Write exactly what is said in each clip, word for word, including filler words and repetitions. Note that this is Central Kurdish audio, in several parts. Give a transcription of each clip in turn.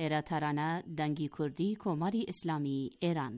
خێراتارانە دەنگی کوردی کۆماری ئیسلامی ئێران.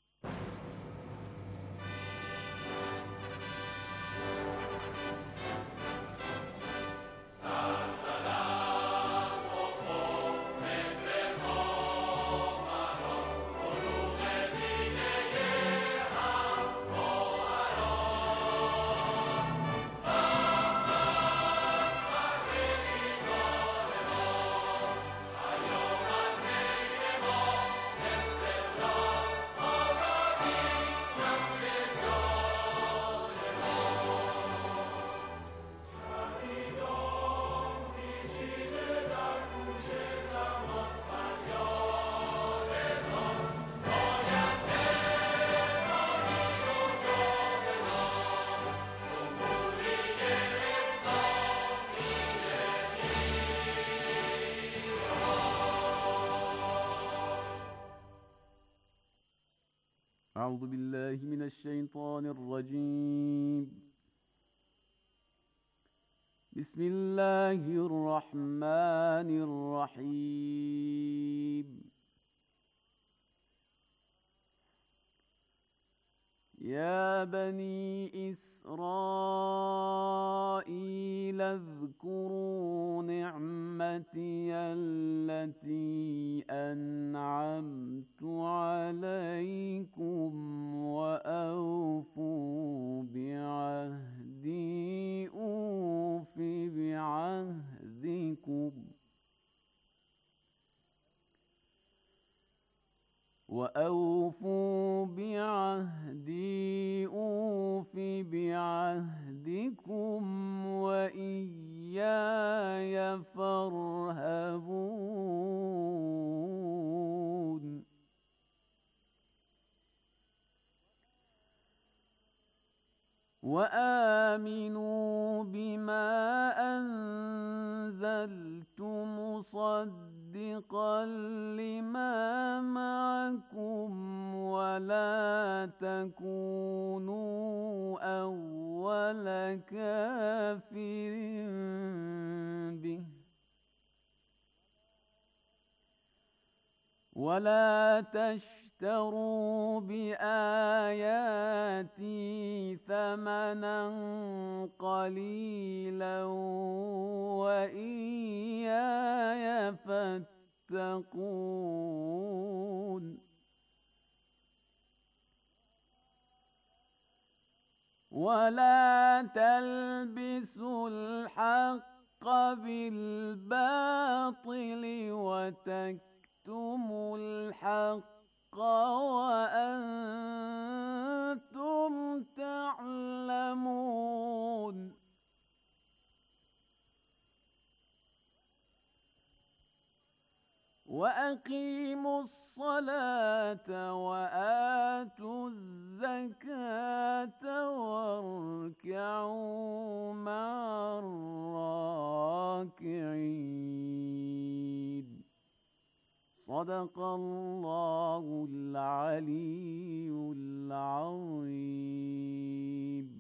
أعوذ بالله من الشيطان الرجيم. بسم الله الرحمن الرحيم. يا بني إسرائيل اذكروا نعمتي التي أنعمت عليكم وأوفوا بعهدي أوف بعهدكم وأوفوا بعهدي أوف بعهدكم وإياي فارهبون. وآمنوا بما أنزلت مصدقا لما معكم ولا تكونوا أول كافر به ولا تشتروا بآياتي ثمنا قليلا وإياي فاتقون. ولا تلبسوا الحق بالباطل وتكتموا الحق وأنتم تعلمون. وأقيموا الصلاة وآتوا الزكاة واركعوا مع الراكعين. صدق الله العلي العظيم.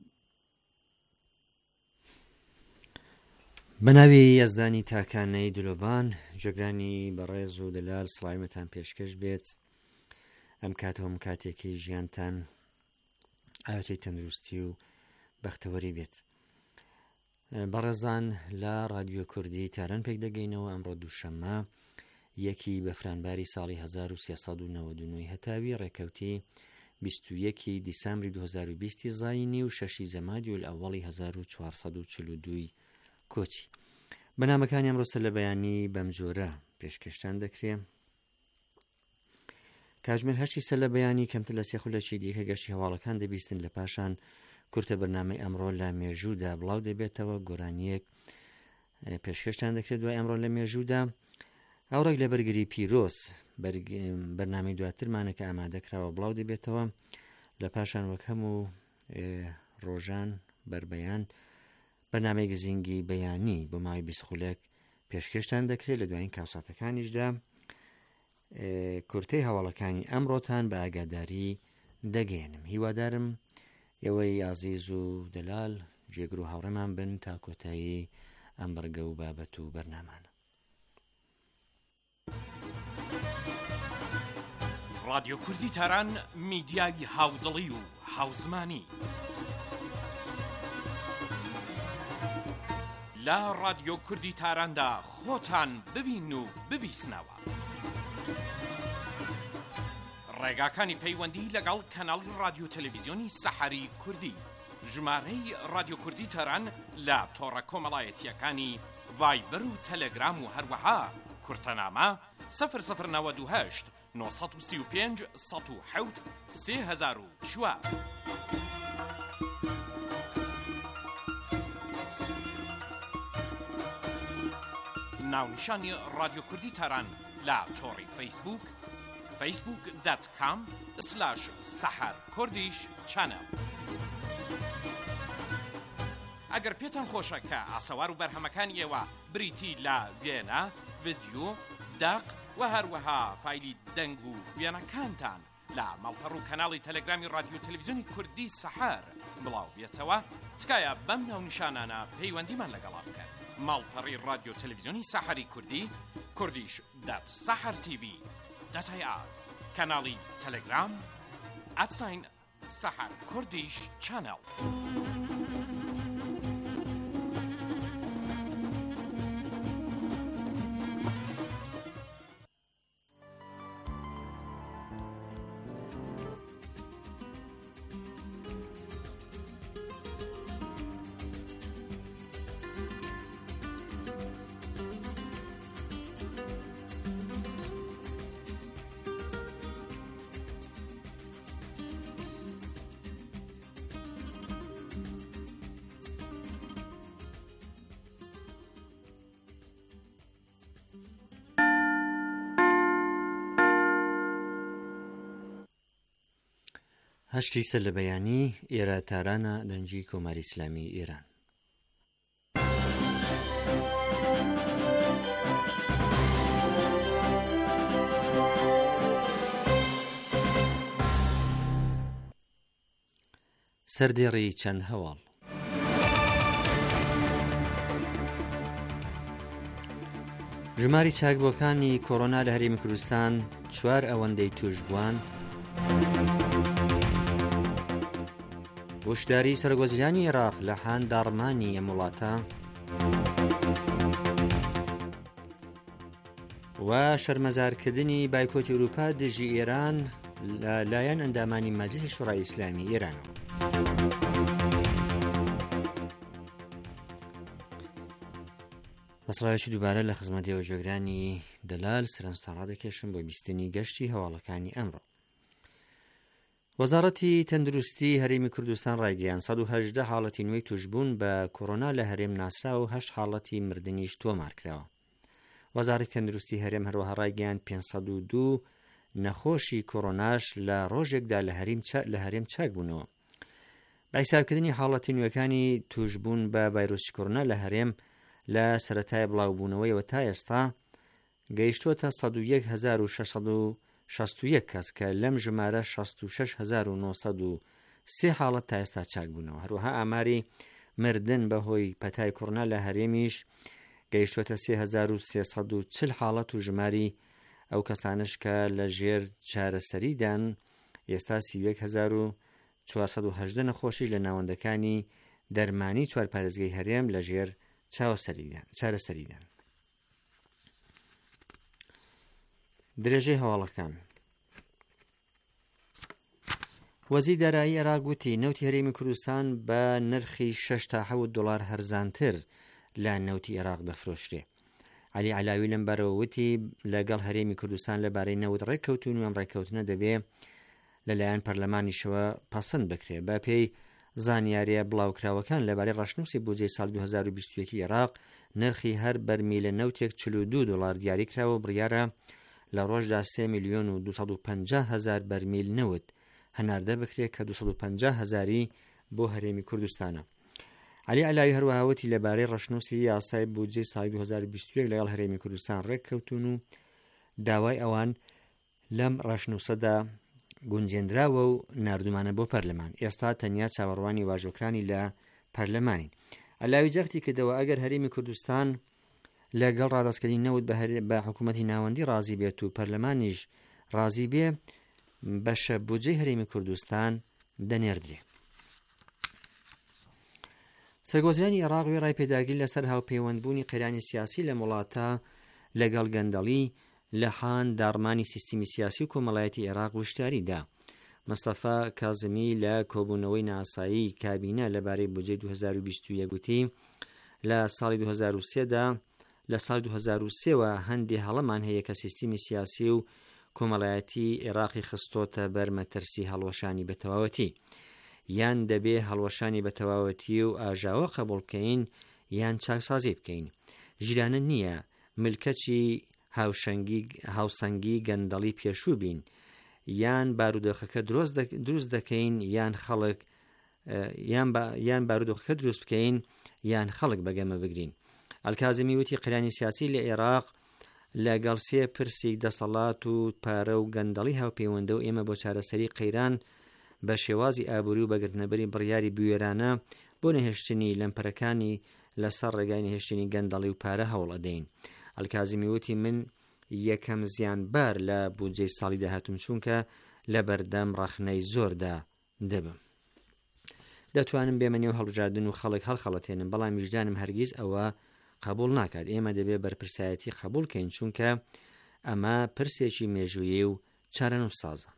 بەناوی یەزدانی تاکانەی دلۆڤان جێگرانی بەڕێز و دەلال سڵایمەتان پێشکەش بێت. ئەم کاتەوە کاتێکی ژیانتان ئاوەتی تەندروستی و بەختەوەری بێت. بەڕێزان لە رادیۆ کوردی تاران پێک دەگەینەوە. ئەمڕۆ دووشەممە یەکی بەفرانباری ساڵی هەزار و سێسەد و نەوەد و نۆ هەتاوی ڕێکەوتی بیست و یەکی دیسامبری دوو هەزار و بیست زاینی و شەشی زەمادی و ئەوڵی هەزار و چوارسەد و چل و دوو کۆچی. بەنامەکانی ئەمڕۆ لە بەیانی بەم جۆرە پێشکەشتان دەکرێت. کاژمێر هەشتی سەر لە بەیانی کەمتر لە سێ خولەکی دیکە گەشتی هەواڵەکان دەبیستن لە پاشان کورتە بەرنامەی ئەمڕۆ لە مێژوودا بڵاو دەبێتەوە. گۆرانیەک پێشکەشتان دەکرێت دوای ئەمڕۆ لە مێژوودا. ئەوڕێک لە بەرگری پیرۆز بەرنامەی دواترمانە کە ئامادەکراوە بڵاو دەبێتەوە. لە پاشان وەک هەموو ڕۆژان بربەیان بەرنامەی گزینگی بەیانی بۆ ماوەی بیست خولەک پێشکەشتان دەکرێت. لە دوایین کاوساتەکانیشدا کورتەی هەواڵەکانی ئەمڕۆتان بە ئاگاداری دەگەێنم. هیوادارم ئێوەی عەزیز و دەلال جێگر و هاوڕێمان بن تا کۆتایی ئەم بەرگە و بابەت و بەرنامانە. رادیۆ کوردی تاران میدیای هاودڵی و هاوزمانی لا رادیۆ کوردی تاراندا خۆتان ببین و ببیسنەوە. ڕێگاکانی پەیوەندی لەگەڵ کەناڵی رادیۆ تەلەڤیزیۆنی سەحەری کوردی، ژمارەی رادیۆ کوردی تاران لە تۆڕە کۆمەڵایەتیەکانی ڤایبەر و تەلەگرام و هەروەها کورتەنامە سەفر سەفر نەوەد و هەشت نۆ سەد و سی و پێنج سەد و حەوت سێ هەزار و چوار. ناونیشانی رادیۆ کوردی تاران لە تۆڕی فەیسبوک فەیسبوک دات کام سلاش سەحەر کوردیش چەنەڵ. ئەگەر پێتان خۆشە کە ئاسەوار و بەرهەمەکانی ئێوە بریتی لە وێنە، ڤیدیۆ، داق و هەروەها فایلی دەنگ و وێنەکانتان لە ماڵپەڕ و کەناڵی تەلەگرامی رادیۆ تەلەڤیزیۆنی کوردی سەحەر بڵاو بێتەوە، تکایە بەم ناونیشانانە پەیوەندیمان لەگەڵا بکەن. ماڵپەڕی رادیۆ تەلەڤیزیۆنی سەحەری کوردی، کوردیش دات سەحەر تیڤی دات ئای ئار، کەناڵی تەلەگرام ئەتساین سەحەر کوردیش چەنەڵ. هەشتی سەر لە بەیانی ئێرە تارانە دەنجی کۆماری ئیسلامی ئێران. سەردێڕی چەند هەواڵ. ژماری چاکبۆکانی کۆڕۆنا لە هەرێمی کوردستان چوار ئەوەندەی توشبووان. وشداری سەرگۆزیرانی عێراق لە هاان داڕمانی ئەم وڵاتە و شەرمەزارکردنی بایکۆتی ئەوروپا دژی ئێران لە لایەن ئەندامانی مەجلیسی شوڕای ئیسلامی ئێرانەوە. بەسڕایەکی دووبارە لە خزمەتیەوە جێگرانی دەلال سەرنجتان ڕادەکێشم بۆ بیستنی گەشتی هەواڵەکانی ئەمڕۆ. وەزارەتی تەندروستی هەرێمی کوردستان ڕایگەیاند سەد و هەژدە حاڵەتی نوێی توشبوون بە کۆڕۆنا لە هەرێم ناسرا و هەشت حاڵەتی مردنیش تۆمارکراوە. وەزارەتی تەندروستی هەرێم هەروەها ڕایگەیاند پێنج سەد و دوو نەخۆشی کۆڕۆناش لە ڕۆژێکدا لە هەرێم چاک بوونەوە. بە حیسابکردنی حاڵەتی نوێەکانی توشبوون بە ڤایرۆسی کۆڕۆنا لە هەرێم لە سەرەتای بڵاوبوونەوەیەوە تا ئێستا گەیشتۆتە سەد و یەک هەزار و شەش سەد و شەست و یەک کەس کە لەم ژمارە شەست و شەش هەزار و نۆ سەد و سێ حاڵەت تا ئێستا چاک بوونەوە. هەروەها ئاماری مردن بەهۆی پەتای کۆڕۆنا لە هەرێمیش گەیشتۆتە سێ هەزار و سێ سەد و چل حاڵەت و ژماری ئەو کەسانش کە لە ژێر چارەسەریدان ئێستا سی و یەک هەزار و چوار سەد و هەژدە نەخۆشی لە ناوەندەکانی دەرمانی چوار پارێزگای هەرێم لە ژێر چارەسەریدان. درێژەی هەواڵەکان. وەزیری دارایی عێراق گوتی نەوتی هەرێمی کوردستان بە نرخی شەش تا حەوت دۆڵار هەرزانتر لە نەوتی عێراق دەفرۆشرێ. عەلی عەلاوی لەم بارەوە وتی لەگەڵ هەرێمی کوردستان لەبارەی نەوت ڕێککەوتون و ئەم ڕێککەوتنە دەبێ لەلایەن پەرلەمانیشەوە پەسەند بکرێ. بە پێی زانیاریە بڵاوکراوەکان لەبارەی ڕەشنووسی بودجەی ساڵ دوو هەزار و بیست و یەک عێراق نرخی هەر بەرمیلە نەوتێک چل و دوو دۆڵار دیاری کراوە. بڕیارە لە ڕۆژدا سێ میلیۆن و دووسەد و پەنجا هەزار بەرمیل نەوت هەناردە بکرێت کە دووسەد و پەنجا هەزاری بۆ هەرێمی کوردستانە. عەلی عەلاوی هەروەها وتی لەبارەی ڕەشنووسی یاسای بودجەی ساڵی دوو هەزار و بیست و یەک لەگەڵ هەرێمی کوردستان ڕێککەوتون و داوای ئەوان لەم ڕەشنووسەدا گونجێنراوە و نردومانە بۆ پەرلەمان. ئێستا تەنیا چاوەڕوانی واژۆکانی لە پەرلەمانی. عەلاوی جەختی کردەوە ئەگەر هەرێمی کوردستان لەگەڵ ڕادستکردنی نەوت بە حکوومەتی ناوەندی ڕازی بێت و پەرلەمانیش ڕازی بێ بەشە بودجەی هەرێمی کوردستان دەنێردرێ. سەرگۆزرانی عێراق وێ ڕای پێداگری لەسەر هاوپەیوەندبوونی قەیرانی سیاسی لە وڵاتە لەگەڵ گەندەڵی لە حان داڕمانی سیستمی سیاسی و کۆمەڵایەتی عێراق وشتاریدا. مەستەفا کازمی لە کۆبوونەوەی ناسایی کابینە لەبارەی بودجەی دوو هەزار و بیست و یەک گوتی لە ساڵی دوو هەزار و سێدا لە ساڵی دوو هەزار و سێوە هەندێک هەڵەمان هەیە کە سیستمی سیاسی و کۆمەڵایەتی عێراقی خستۆتە بەر مەترسی هەڵوەشانی بە تەواوەتی، یان دەبێ هەڵوەشانی بە تەواوەتی و ئاژاوە قبوڵ بکەین یان چاکسازی بکەین. ژیرانە نییە ملکەچی هاوسەنگی گەندەڵی پێشوو بین، یان بارودۆخەکە دروست دەکەین یان خەڵک یان بارودۆخەکە دروست بکەین یان خەڵک بەگەمە بگرین. ئەلکازمی وتی قەیرانی سیاسی لە عێراق لەگەڵ سێ پرسی دەسەڵات و پارە و گەندەڵی هاوپەیوەندە و ئێمە بۆ چارەسەری قەیران بە شێوازی ئابووری و بەگرتنەبەری بڕیاری بوێرانە بۆ نەهێشتنی لەمپەرەکانی لەسەر ڕێگای نەهێشتنی گەندەڵی و پارە هەوڵ ئەدەین. ئەلکازمی وتی من یەکەم زیانبار لە بودجەی ساڵی داهاتوم چونکە لە بەردەم ڕەخنەی زۆردا دەبم. دەتوانم بێمە نێو هەڵبژاردن و خەڵک هەڵخەڵەتێنم، بەڵام ویژدانم هەرگیز ئەوە قبول ناکات. ئێمە دەبێ بەرپرسایەتی قبول کەین چونکە ئەمە پرسێکی مێژویی و چارەنووس سازە.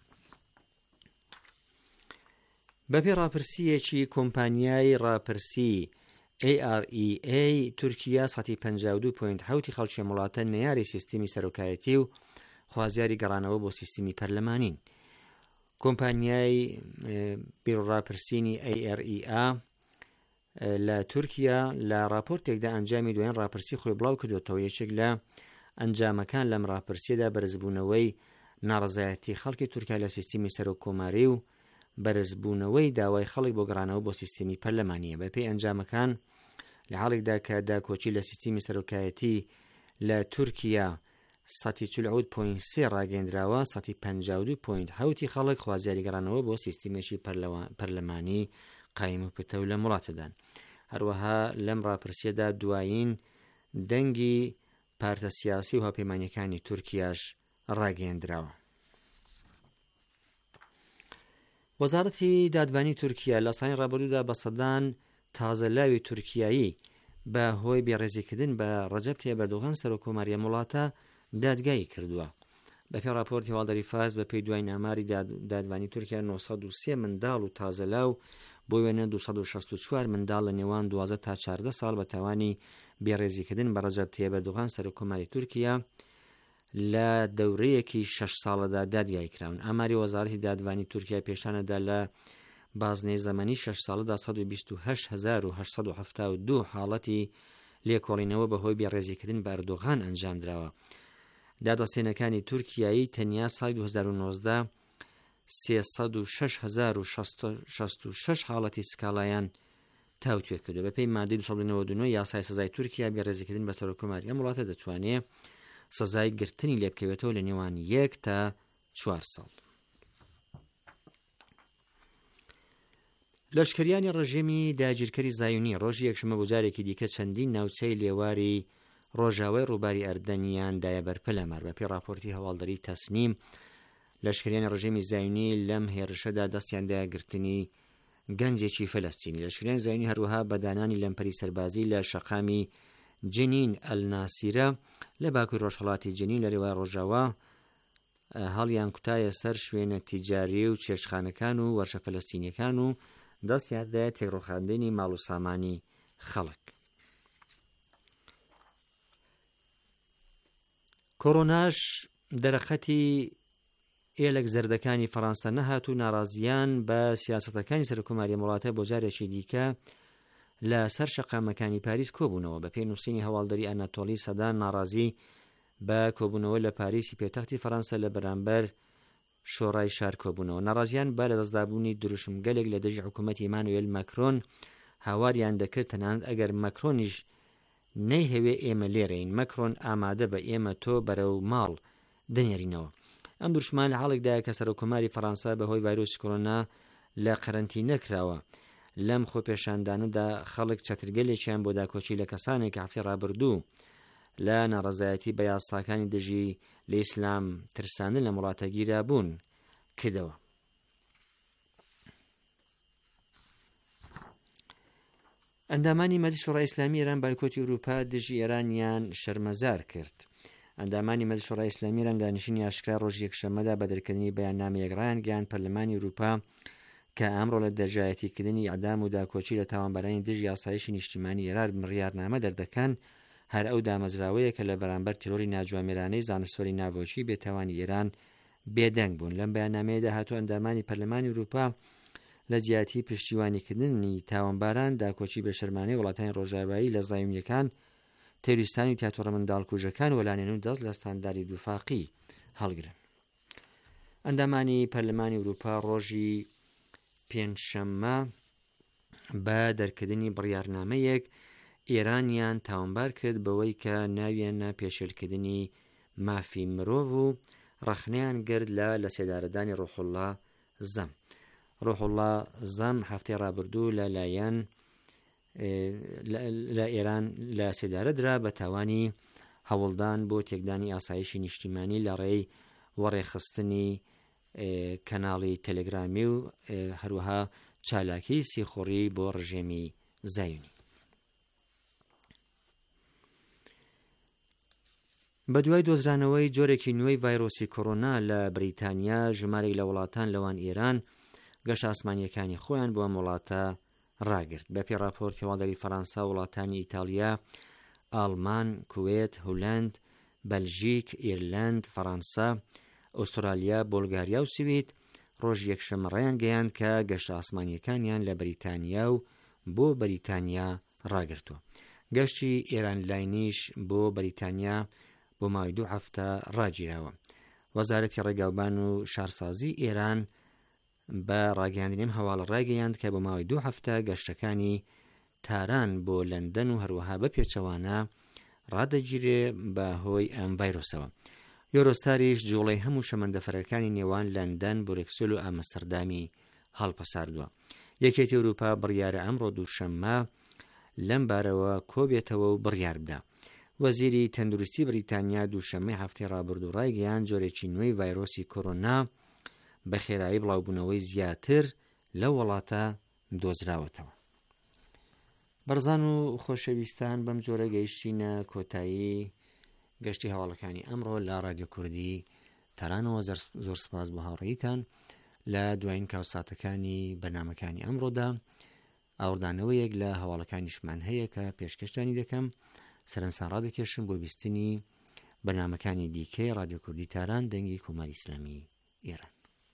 بەپێی ڕاپرسیەکی کۆمپانیای ڕاپرسی ئێ ئار ئی ئێ تورکیا سەتی پەنجا و دوو پۆینت حوتی خەڵکی وڵاتە نەیاری سیستمی سەرۆکایەتی و خوازیاری گەڕانەوە بۆ سیستمی پەرلەمانین. کۆمپانیای بیرۆڕاپرسینی ئێ ئار ئی ئا لە تورکیا لە راپۆرتێکدا ئەنجامی دوایین ڕاپرسی خۆی بڵاو کردوێتەوە. یەکێک لە ئەنجامەکان لەم ڕاپرسیەدا بەرزبوونەوەی ناڕەزایەتی خەڵکی تورکیا لە سیستمی سەرۆکۆماری و بەرزبوونەوەی داوای خەڵک بۆ گەڕانەوە بۆ سیستمی پەرلەمانیە. بەپێی ئەنجامەکان لە حاڵێکدا کە داکۆچی لە سیستمی سەرۆکایەتی لە تورکیا سەتی چل و عود پۆینت سێ ڕاگەیەندراوە، سەتی پەنجا و دوو پۆینت حوتی خەڵک خوازیاری گەڕانەوە بۆ سیستمێکی پەرلەمانی قایم و پتە و لە وڵاتەدان. هەروەها لەم ڕاپرسیەدا دوایین دەنگی پارتە سیاسی و هاوپەیمانیەکانی تورکیاش ڕاگەیەندراوە. وەزارەتی دادوانی تورکیا لە ساڵی ڕابردوودا بە سەدان تازەلاوی تورکیایی بە هۆی بێڕێزیکردن بە ڕەجەب تاییب ئەردۆغان سەرۆکۆماریە وڵاتە دادگایی کردووە. بەپێی راپۆرتی هەواڵدەری فاس بەپێی دوای ناماری دادوانی تورکیا نۆسەد و سێ منداڵ و تازەلاو بۆ وێنە دووسەد و شەست و چوار منداڵ لە نێوان دوازدە تا چاردە ساڵ بە تاوانی بێڕێزیکردن بە ڕەجەب تاییب ئەردۆغان سەرۆکۆماری تورکیا لە دەورەیەکی شەش ساڵەدا دادگای کراون. ئاماری وەزارەتی دادوانی تورکیا پێشانەدا لە بازنەی زەمانی شەش ساڵەدا سەد و بیست و هەشت هەزار و هەشت سەد و هەفتاد و دوو حاڵەتی لێکۆڵینەوە بەهۆی بێڕێزیکردن بە ئەردۆغان ئەنجام درراوە. دادەستێنەکانی تورکیایی تەنیا ساڵی دوو هەزار و نۆزدە سێسەد و شەش هەزار و شەست و شەش حاڵەتی سکاڵایان تاوتوێ کردو. بەپێی مادەی دووسەد و نەوە و نۆ یاسای سزای تورکیا بێڕێزیکردن بە سەرۆکۆماری ئەم وڵاتە دەتوانێت سزای گرتنی لێ بکەوێتەوە لە نێوان یەک تا چوار ساڵ. لەشکریانی ڕژێمی داگیرکەری زایونی ڕۆژی یەکشەمە بۆ جارێکی دیکە چەندین ناوچەی لێواری ڕۆژاوای ڕووباری ئەردەنیان دایە بەرپە لە مەر. بەپێی راپۆرتی هەواڵدەری تەسنیم لەشکریانی ڕژێمی زایونی لەم هێرشەدا دەستیان داگرتنی گەنجێکی فەلەستینی. لەشکریانی زایونی هەروەها بەدانانی لەمپەری سەربازی لە شەقامی جنین ئەلناسیرە لە باکووری ڕۆژهەڵاتی جنین لە ڕێوای ڕۆژاوا هەڵیان کوتایە سەر شوێنە تیجاری و چێشخانەکان و وەرشە فەلەستینیەکان و دەستیاندایە تێکڕۆخاندنی ماڵ و سامانی خەڵک. کۆڕۆناش دەرەخەتی ئێلک زەردەکانی فەڕەنسا نەهات و ناڕازیان بە سیاسەتەکانی سەرۆکۆماری وڵاتە بۆ جارێکی دیکە لە سەر شەقامەکانی پاریس کۆبوونەوە. بە پێی نووسینی هەواڵدەری ئەناتۆلی سەدان ناڕازی بە کۆبوونەوە لە پاریسی پێتەختی فەڕەنسا لە بەرامبەر شۆڕای شار کۆبوونەوە. ناڕازیان بە لە دەستدابوونی دروشمگەلێک لە دژی حکوومەتی ئیمانوئێل ماکرۆن هاواریان دەکرد تەنانەت ئەگەر ماکرۆنیش نەیهەوێ ئێمە لێرەین، ماکرۆن ئامادە بە ئێمە تۆ بەرەو ماڵ دەنێرینەوە. ئەم دوشمان لە حاڵێکدایە کە سەرۆکۆماری فەڕەنسا بەهۆی ڤایرۆسی کۆڕۆنا لە قەرەنتین نەکراوە. لەم خۆپێشاندانەدا خەڵک چەترگەلێکیان بۆ داکۆچی لە کەسانێک کە هەفتەی ڕابردوو لە ناڕەزایەتی بە یاساکانی دژی لە ئیسلام ترساندن لە وڵاتە گیرا بوون کردەوە. ئەندامانی مەجلیس شوڕای ئیسلامی ئێران بایکۆتی ئەوروپا دژی ئێرانیان شەرمەزار کرد. ئەندامانی مەجلیس شوڕای ئیسلامی ئێران لە نشینی ئاشکرا ڕۆژ یەکشەممەدا بە دەرکردنی بەیاننامەیەک ڕایان گەیاند پەرلەمانی ئەوروپا کە ئەمڕۆ لە دەرجایەتیکردنی ئەعدام و داکۆچی لە تاوانبارانی دژی یاسایشی نیشتیمانی ئێران بڕیارنامە دەردەکەن هەر ئەو دامەزراوەیە کە لە بەرامبەر تیرۆری ناجوامێرانەی زانستوەری ناوۆچی بێتاوانی ئێران بێدەنگ بوون. لەم بەیاننامەیەدا هاتوو ئەندامانی پەرلەمانی ئەوروپا لە جیاتی پشتیوانیکردنی تاوانباران داکۆچی بە شەرمانەی وڵاتانی ڕۆژاوایی لە زایونیەکان تێویستانی و تیاتۆڕە منداڵکوژەکان وەلانێن و دەست لە ستانداری دووفاقی هەڵگرن. ئەندامانی پەرلەمانی ئەوروپا ڕۆژی پێنجشەممە بە دەرکردنی بڕیارنامەیەک ئێرانیان تاوانبار کرد بەوەی کە ناویانە پێشێلکردنی مافی مرۆڤ و ڕەخنەیان گرت لە لە سێدارەدانی ڕۆحوڵڵا زەم. ڕۆحوڵڵا زەم هەفتەی ڕابردوو لە لایەن لە ئێران لە سێدارە درا بە تاوانی هەوڵدان بۆ تێکدانی ئاسایشی نیشتیمانی لە ڕێی وەڕێخستنی کەناڵی تەلەگرامی و هەروەها چالاکی سیخۆڕی بۆ ڕژێمی زایونی. بە دوای دۆزرانەوەی جۆرێکی نوێی ڤایرۆسی کۆڕۆنا لە بریتانیا ژمارەی لە وڵاتان لەوان ئێران گەشت ئاسمانیەکانی خۆیان بۆ ئەم وڵاتە ڕاگرت. بە پێی راپۆرت هێواداری فەڕەنسا وڵاتانی ئیتالیا، ئاڵمان، کوێت، هۆلەند، بەلژیک، ئیرلەند، فەڕەنسا، ئوسترالیا، بۆلگاریا و سوید ڕۆژ یەکشەممە ڕایان گەیاند کە گەشت ئاسمانیەکانیان لە بەریتانیا و بۆ بەریتانیا ڕاگرتووە. گەشتی ئێران لاینیش بۆ بەریتانیا بۆ ماوەی دوو هەفتە ڕاگیراوە. وەزارەتی ڕێگاوبان و شارسازی ئێران بە ڕاگەیاندنیم هەواڵە ڕاگەیاند کە بۆ ماوەی دوو هەفتە گەشتەکانی تاران بۆ لەندەن و هەروەها بە پێچەوانە ڕادەگیرێ بە هۆی ئەم ڤایرۆسەوە. یۆرۆستاریش جوڵەی هەموو شەمەندەفەرەکانی نێوان لەندەن، بورێکسل و ئامستەردامی هەڵپەساردووە. یەکێتی ئەوروپا بڕیارە ئەمڕۆ دووشەممە لەم بارەوە کۆبێتەوە و بڕیار بدە. وەزیری تەندروستی بریتانیا دووشەممەی هەفتەی ڕابردوو ڕایگەیاند جۆرێکی نوێی ڤایرۆسی کۆڕۆنا بە خێرایی بڵاوبوونەوەی زیاتر لە وڵاتە دۆزراوەتەوە. بەڕزان و خۆشەویستان، بەم جۆرە گەیشتینە کۆتایی گەشتی هەواڵەکانی ئەمڕۆ لە رادیۆ کوردی تەرانەوە. زۆر سپاس بۆ هاوڕێیتان. لە دوایین کاوساتەکانی بەرنامەکانی ئەمڕۆدا ئاوردانەوەیەک لە هەواڵەکانیشمان هەیە کە پێشکەشتانی دەکەم. سەرەنسان ڕادەکێشم بۆ بیستنی بەرنامەکانی دیکەی رادیۆ کوردی تاران دەنگی کۆماری ئیسلامی ئێران.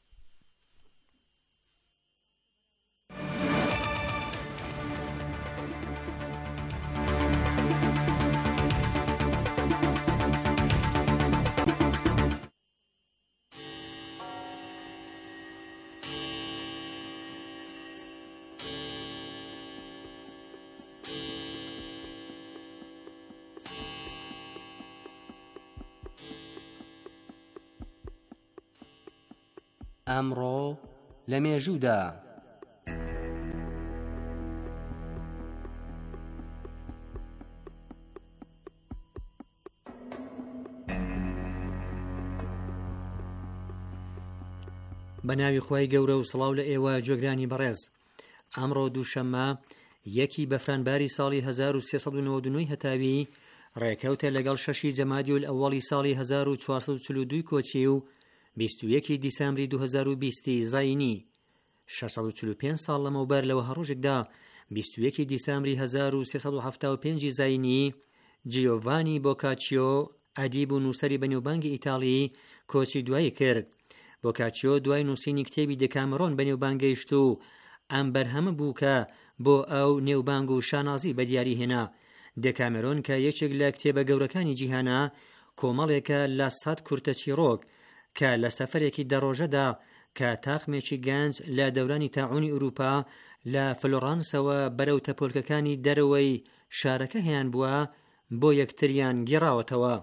ئەمڕۆ لە مێژوودا بە ناوی خۆی گەورە و سڵاو لە ئێوە جۆگرانی بەڕێز. ئەمڕۆ دووشەممە یەکی بەفرانباری ساڵی هەزار و سێسەد و نەوەد و نۆی هەتاوی ڕێکەوتە لەگەڵ شەشی جەمادی و ئەوەڵی ساڵی هەزار و چوارسەد و چل و دوو کۆچی و بیست و یەکی دیسامبری دوو هەزار و بیست زاینی. شەشسەد و چل و پێنج ساڵ لەمەوبەر لەوە هەڕۆژێکدا بیست و یەکی دیسامبری هەزار و سێسەد و هەفتاد و پێنج زاینی جیۆڤانی بۆکاچیۆ ئەدیب و نووسەری بەنێوبانگی ئیتاڵی کۆچی دوایی کرد. بۆکاچیۆ دوای نووسینی کتێبی دەکامەڕۆن بەنێوبانگ گەیشت و ئەم بەرهەمە بوو کە بۆ ئەو نێوبانگ و شانازی بە دیاری هێنا. دەکامەرۆن کە یەکێک لە کتێبە گەورەکانی جیهانە کۆمەڵێکە لە سەد کورتە چیرۆک کە لە سەفەرێکی دەڕۆژەدا کە تاخمێکی گەنج لە دەورانی تاعونی ئوروپا لە فلۆرانسەوە بەرەو تەپۆلکەکانی دەرەوەی شارەکە هیان بووە بۆ یەکتریان گێڕاوەتەوە.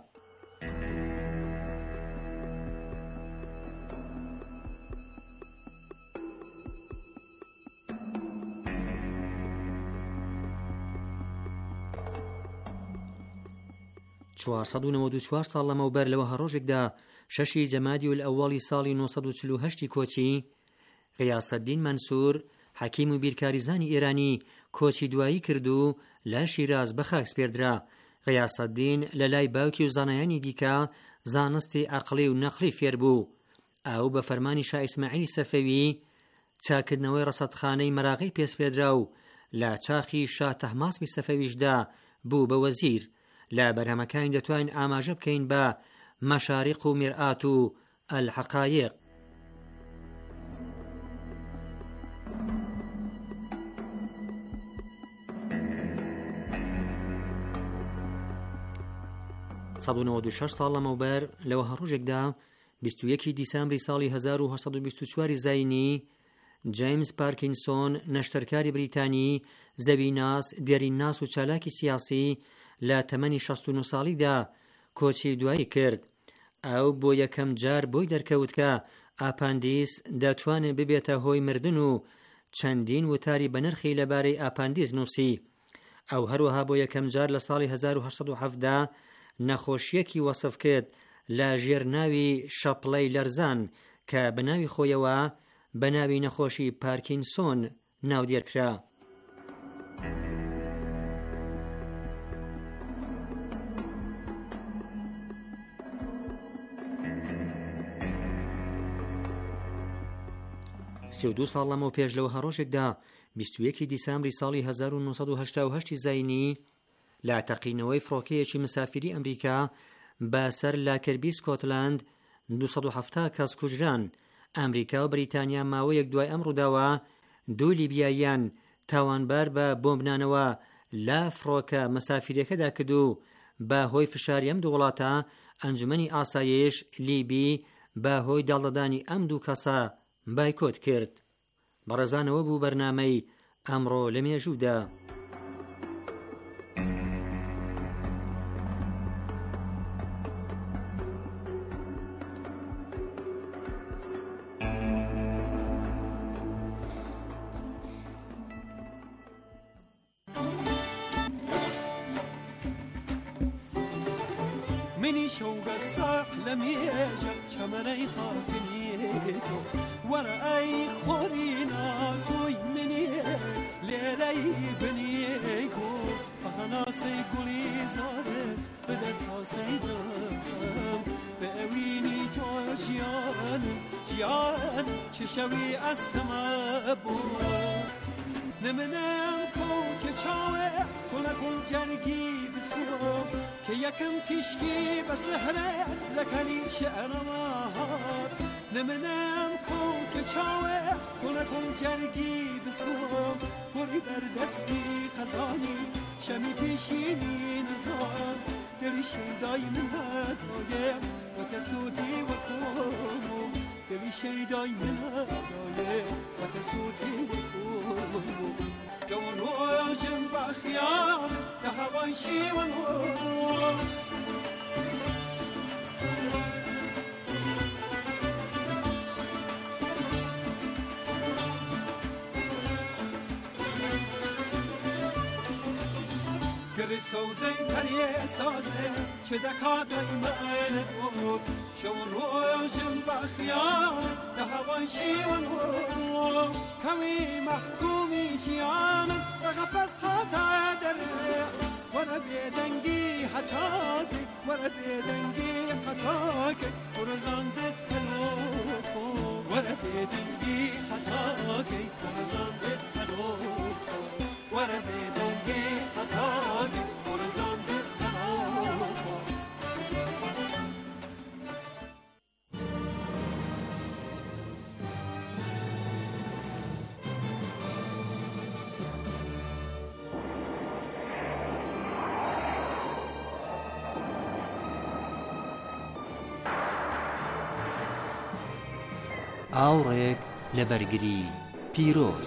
چوارسەد و نەوەد و چوار ساڵ لەمەوبەر لەوە هەڕۆژێکدا شەشی جەمادی و ئەوڵی ساڵی نۆ سەد و چل و هەشت کۆچی غیاسەدین مەنسوور حەکیم و بیرکاریزانی ئێرانی کۆچی دوایی کرد و لە شیراز بە خاک سپێردرا. غیاسەدین لە لای باوکی و زانایانی دیکە زانستی عەقڵی و نەقڵی فێر بوو. ئەو بە فەرمانی شا ئیسماعیلی سەفەوی چاکردنەوەی ڕەسەدخانەی مەراغی پێسپێدرا و لە چاخی شا تەحماسبی سەفەویشدا بوو بە وەزیر. لە بەرهەمەکانی دەتوانین ئاماژە بکەین بە مەشاریق و میرئات و الحەقایق. سەد و نەوەت و شەش ساڵ لەمەوبەر لەوە هەڕۆژێکدا بیست و یەکی دیسەمبری ساڵی هەزار و هەشت سەد و بیست و چوار زاینی جیمز پارکینسۆن نەشتەرکاری بریتانی زەویناس دێرینناس و چالاکی سیاسی لە تەمەنی شەست و نۆ ساڵیدا کۆچی دوایی کرد. ئەو بۆ یەکەم جار بۆی دەرکەوت کە ئاپاندیس دەتوانێت ببێتە هۆی مردن و چەندین وتاری بە نرخی لەبارەی ئاپاندیس نووسی. ئەو هەروەها بۆ یەکەم جار لە ساڵی هەزار و هەشت سەد و حەڤدا نەخۆشیەکی وەسف کرد لە ژێرناوی شەپڵەی لەرزان کە بە ناوی خۆیەوە بە ناوی نەخۆشی پارکینسۆن ناودێرکرا. سی و دوو ساڵ لەمەوە پێش لەوە هەڕۆژێکدا بیست و یەکی دیسەمبری ساڵی هەزار و نۆ سەد و هەشتا و هەشت زاینی لە تەقینەوەی فڕۆکەیەکی مسافری ئەمریکا بەسەر لاکەربی سکۆتلاند دووسەد و حەڤتا کەس کوژران. ئەمریکا و بریتانیا ماوەیەک دوای ئەم ڕووداوە دوو لیبیاییان تاوانبار بە بۆمبنانەوە لە فڕۆکە مسافریەکەدا کرد و بە هۆی فشاری ئەم دوو وڵاتە ئەنجومەنی ئاسایش لیبی بە هۆی داڵدەدانی ئەم دوو کەسە بایکۆت کرد. بەڕێزانەوە بوو بەرنامەی ئەمڕۆ لە مێژوودا. منی شوقستا لميجا شمري خاطنيتو ورا اي خورينا توي مني ليلي بنيكو فانا سيقولي زاره بدت حسيدم بأويني تو جيان جيان چشوي استمابو نمنم کوچه چاوه کلا کل جرگی بسیار که یکم تشکی بسهره لکنی شعرمات نمنم کوچه چاوه کلا کل جرگی بسیار کلی بر دستی خزانی شمی پیشینی نزار دلی شیدای من هدایه و تسودی و کومو دلی شیدای من هدایه و تسودی و کومو جون روشن بخيار كهوان شي ونور كرسوزي كريه سازي شدكا دايما نقول جون روشن بخيار كهوان شي ونور كوي محكومي شيانا رغفص حتى درع ورا بيدنجي حتاك ورا بيدنجي حتاك ورزاندت كلوكو ورا بيدنجي حتاك ورزاندت كلوكو ورا بيدنجي حتاك ورزاندت كلوكو ئاوڕێک لە بەرگری پیرۆز.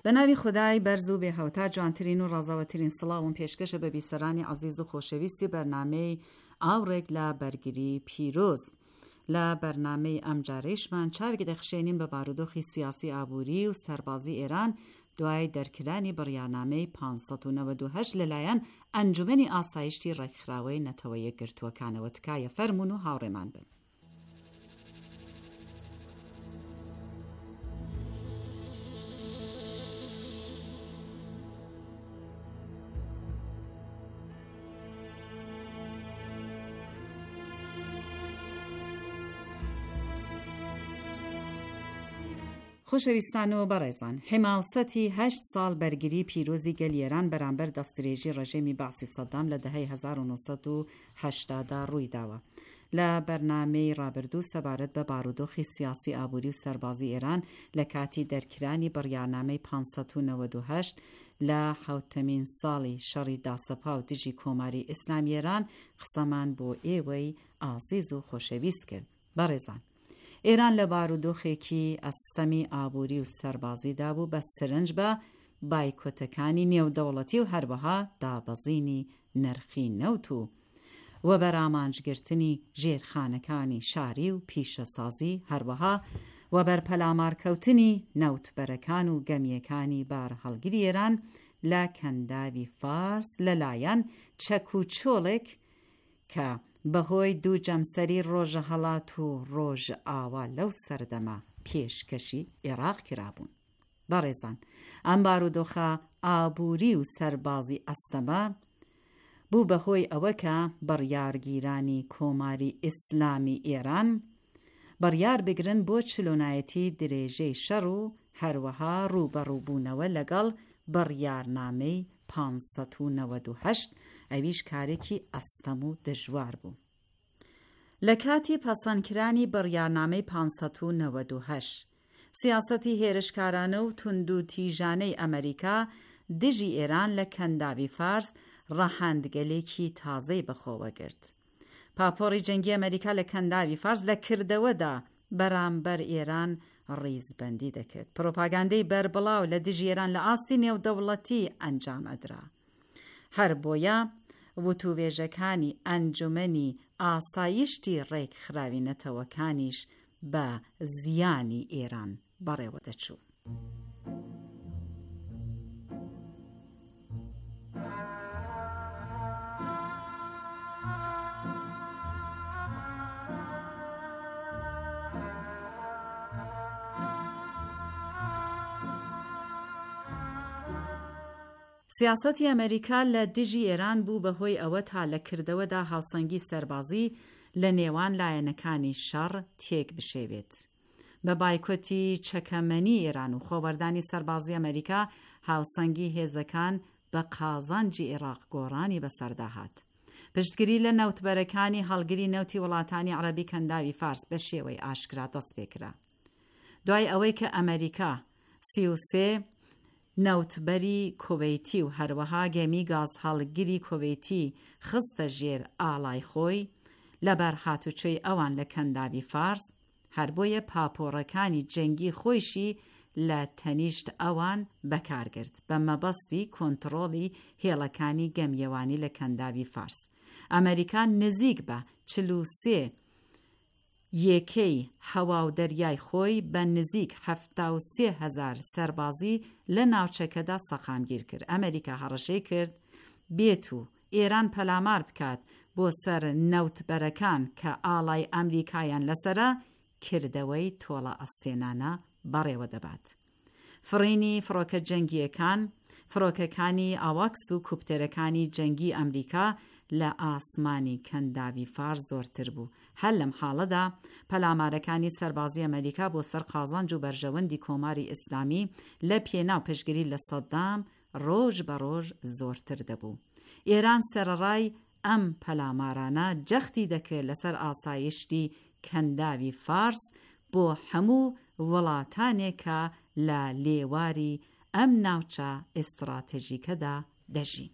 بە ناوی خودای بەرز و بێهەوتا جوانترین و ڕازاوەترین سڵاوم پێشکەشە بە بیسەرانی عەزیز و خۆشەویستی بەرنامەی ئاورێک لە بەرگری پیرۆز. لە بەرنامەی ئەم جارەیشمان چاوێک دەخشێنین بە بارودۆخی سیاسی ئابووری و سەربازی ئێران دوای دەرکرانی بڕیارنامەی پانسەد و نەوەد و هەشت لەلایەن ئەنجومەنی ئاسایشتی ڕێکخراوەی نەتەوە یەکگرتووەکانەوە. تکایە فەرمون و هاوڕێمان بن. خۆشەویستان و بەڕێزان، حماوسەتی هەشت ساڵ بەرگری پیرۆزی گەلیێران بەرامبەر دەستدرێژی ڕژێمی بەعسی سەدام لە دەهەی هەزار و نۆسەد و هەشتادا ڕوویداوە. لە بەرنامەی ڕابردوو سەبارەت بە بارودۆخی سیاسی ئابووری و سەربازی ئێران لە کاتی دەرکرانی بڕیارنامەی پانسەد و نەوەد و هەشت لە حوتەمین ساڵی شەڕی داسەپا و دژی کۆماری ئیسلامی ئێران قسەمان بۆ ئێوەی ئازیز و خۆشەویست کرد. بەڕێزان، ئێران لە بارودۆخێکی ئەستەمی ئابووری و سەربازیدا بوو بە سرنج بە بایکۆتەکانی نێودەوڵەتی و هەروەها دابەزینی نرخی نەوت و و بەرامانجگرتنی ژێرخانەکانی شاری و پیشەسازی، هەروەها و بەرپەلامارکەوتنی نەوتبەرەکان و گەمیەکانی بار هەڵگیری ئێران لە کەنداوی فارس لەلایەن چەک و چۆڵێک کە بەهۆی دوو جەمسەری ڕۆژە هەڵات و ڕۆژ ئاوا لەو سەردەما پێشکەشی عێراق کرابوون. بەڕێزان، ئەم بارودۆخە ئابووری و سەربازی ئەستەمە بوو بەهۆی ئەوە کە بڕیارگیرانی کۆماری ئیسلامی ئێران بڕیار بگرن بۆ چلۆنایەتی درێژەی شەڕ و هەروەها ڕوبەڕووبوونەوە لەگەڵ بڕیارنامەی پانسەد و نەوەد و هەشت، ئەویش کارێکی ئەستەم و دژوار بوو. لە کاتی پەسەندکرانی بڕیارنامەی پانسەد و نەوەد و هەشت سیاسەتی هێرشکارانە و تونند و تیژانەی ئەمریکا دژی ئێران لە کەنداوی فارس ڕەهاندگەلێکی تازەی بەخۆوە گرت. پاپۆڕی جەنگی ئەمریکا لە کەنداوی فارس لە کردەوەدا بەرامبەر ئێران ڕیزبەندی دەکرد. پرۆپاگاندەی بەربڵاو لە دژی ئێران لە ئاستی نێودەوڵەتی ئەنجام ئەدرا. هەر بۆیە وتووێژەکانی ئەنجومەنی ئاسایشتی ڕێکخراوی نەتەوەکانیش بە زیانی ئێران بەڕێوە دەچوو. سیاسەتی ئەمریکا لە دژی ئێران بوو بەهۆی ئەوە تا لە کردەوەدا هاوسەنگی سەربازی لە نێوان لایەنەکانی شەڕ تێک بشێوێت. بە بایکۆتی چەکەمەنی ئێران و خۆوەردانی سەربازی ئەمریکا هاوسەنگی هێزەکان بە قازانجی عێراق گۆڕانی بەسەرداهات. پشتگیری لە نەوتبەرەکانی هەڵگری نەوتی وڵاتانی عەرەبی کەنداوی فارس بە شێوەی ئاشکرا دەست پێکرا. دوای ئەوەی کە ئەمریکا سی و سێ نەوتبەری کوێیتی و هەروەها گەمی گاز هەڵگری کوێیتی خستە ژێر ئاڵای خۆی لەبەر هاتوچۆی ئەوان لە کەنداوی فارس، هەر بۆیە پاپۆڕەکانی جەنگی خۆیشی لە تەنیشت ئەوان بەکارگرت بە مەبەستی کۆنتڕۆڵی هێڵەکانی گەمیەوانی لە کەنداوی فارس. ئەمریکا نزیک بە چل و سێ یەکەی هەوا و دەریای خۆی بە نزیک هەفتا و سێ هەزار سەربازی لە ناوچەکەدا سەقامگیر کرد. ئەمریکا هەڕەشەی کرد بێت و ئێران پەلامار بکات بۆ سەر نەوتبەرەکان کە ئاڵای ئەمریکایان لەسرە، کردەوەی تۆڵە ئەستێنانە بەڕێوە دەبات. فڕینی فڕۆکە جەنگیەکان، فڕۆکەکانی ئاواکس و کوپتەرەکانی جەنگی ئەمریکا لە ئاسمانی کەنداوی فارس زۆرتر بوو. هەر لەم حاڵەدا پەلامارەکانی سەربازی ئەمریکا بۆ سەر قازانج و بەرژەوەندی کۆماری ئیسلامی لە پێناو پشتگیری لە سەدام ڕۆژ بە ڕۆژ زۆرتر دەبوو. ئێران سەرڕای ئەم پەلامارانە جەختی دەکرد لەسەر ئاسایشتی کەنداوی فارس بۆ هەموو وڵاتانێکە لە لێواری ئەم ناوچە ئستراتێژیکەدا دەژین.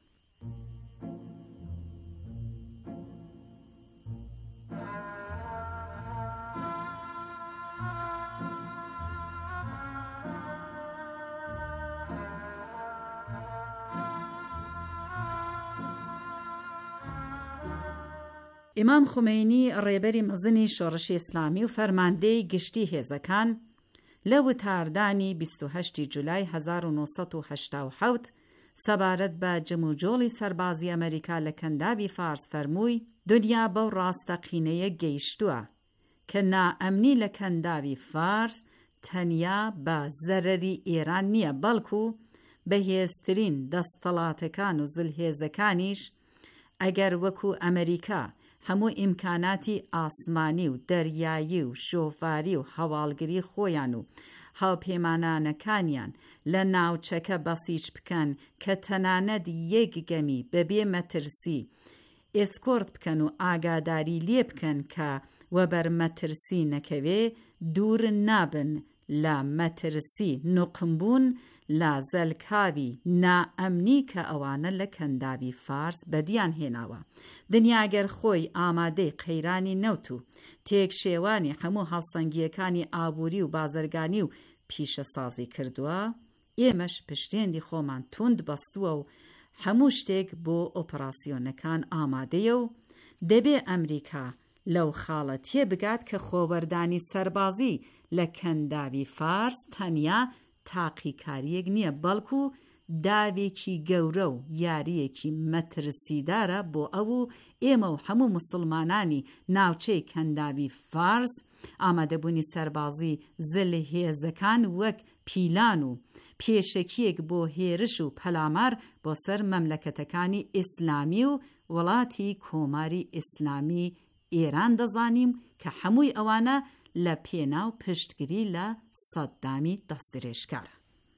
ئیمام خومینی ڕێبەری مەزنی شۆڕشی ئیسلامی و فەرماندەی گشتی هێزەکان لە وتاردانی بیست و هەشتی جولای هەزار و نۆسەد و هەشتا و حەوت سەبارەت بە جموجۆڵی سەربازی ئەمریکا لە کەنداوی فارس فەرمووی دنیا بەو ڕاستەقینەیە گەیشتووە کە نائەمنی لە کەنداوی فارس تەنیا بە زەرەری ئێران نییە بەڵکو بەهێزترین دەستەڵاتەکان و زلهێزەکانیش ئەگەر وەکو ئەمریکا هەموو ئیمکاناتی ئاسمانی و دەریایی و شۆفاری و هەواڵگری خۆیان و هاوپەیمانانەکانیان لە ناوچەکە بەسیج بکەن کە تەنانەت یەک گەمی بەبێ مەترسی ئێسکۆرت بکەن و ئاگاداری لێ بکەن کە وەبەر مەترسی نەکەوێ دوور نابن لە مەترسی نوقمبوون لە زەلکاوی نائەمنی کە ئەوانە لە کەنداوی فارس بەدیان هێناوە. دنیاگەر خۆی ئامادەی قەیرانی نەوت و تێک شێوانی هەموو هاوسەنگیەکانی ئابووری و بازرگانی و پیشەسازی کردووە، ئێمەش پشتێندی خۆمان توند بەستووە و هەموو شتێک بۆ ئۆپراسیۆنەکان ئامادەیە و دەبێ ئەمریکا لەو خاڵەتیە بگات کە خۆبەردانی سەربازی لە کەنداوی فارس تەنیا تاقیکاریەک نییە بەڵکو داوێکی گەورە و یاریەکی مەترسیدارە بۆ ئەو و ئێمە و هەموو مسلمانانی ناوچەی کەنداوی فارس ئامادەبوونی سەربازی زلهێزەکان وەک پیلان و پێشەکیەک بۆ هێرش و پەلامار بۆ سەر مەملەکەتەکانی ئیسلامی و وڵاتی کۆماری ئیسلامی ئێران دەزانیم کە هەمووی ئەوانە لە پێناو پشتگیری لە سەددامی دەستدرێژکارە.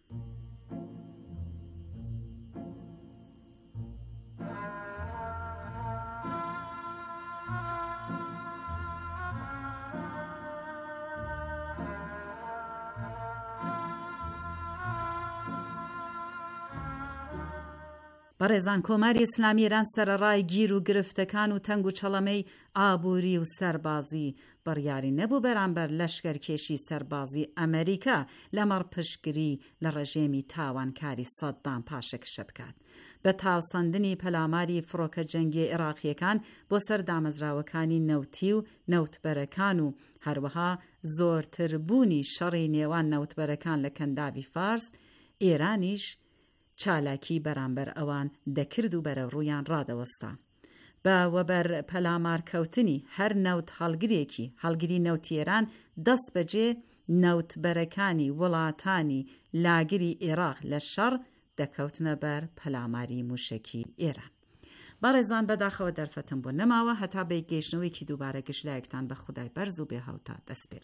بەڕێزان، کۆماری ئیسلامی ئێران سەرەڕای گیر و گرفتەکان و تەنگ و چەڵەمەی ئابووری و سەربازی بڕیاری نەبوو بەرامبەر لەشکەرکێشی سەربازی ئەمریکا لەمەڕ پشتگیری لە ڕژێمی تاوانکاری سەددام پاشەکشە بکات بە تاوسەندنی پەلاماری فڕۆکە جەنگی عێراقیەکان بۆ سەر دامەزراوەکانی نەوتی و نەوتبەرەکان و هەروەها زۆرتربوونی شەڕی نێوان نەوتبەرەکان لە کەنداوی فارس. ئێرانیش چالاکی بەرامبەر ئەوان دەکرد و بەرە ڕوویان ڕادەوەستا بە وەبەر پەلامارکەوتنی هەر نەوت هەڵگرێکی هەڵگری نەوتێران دەست بەجێ نەوتبەرەکانی وڵاتانی لاگری عێراق لە شەڕ دەکەوتنە بەر پەلاماری موشەکی ئێران. بەڕێزان، بەداخەوە دەرفەتم بۆ نەماوە هەتا بە گەیشتنەوەیکی دووبارە گشتلایەکتان بە خودای بەرز و بێهەوتا دەسپێر.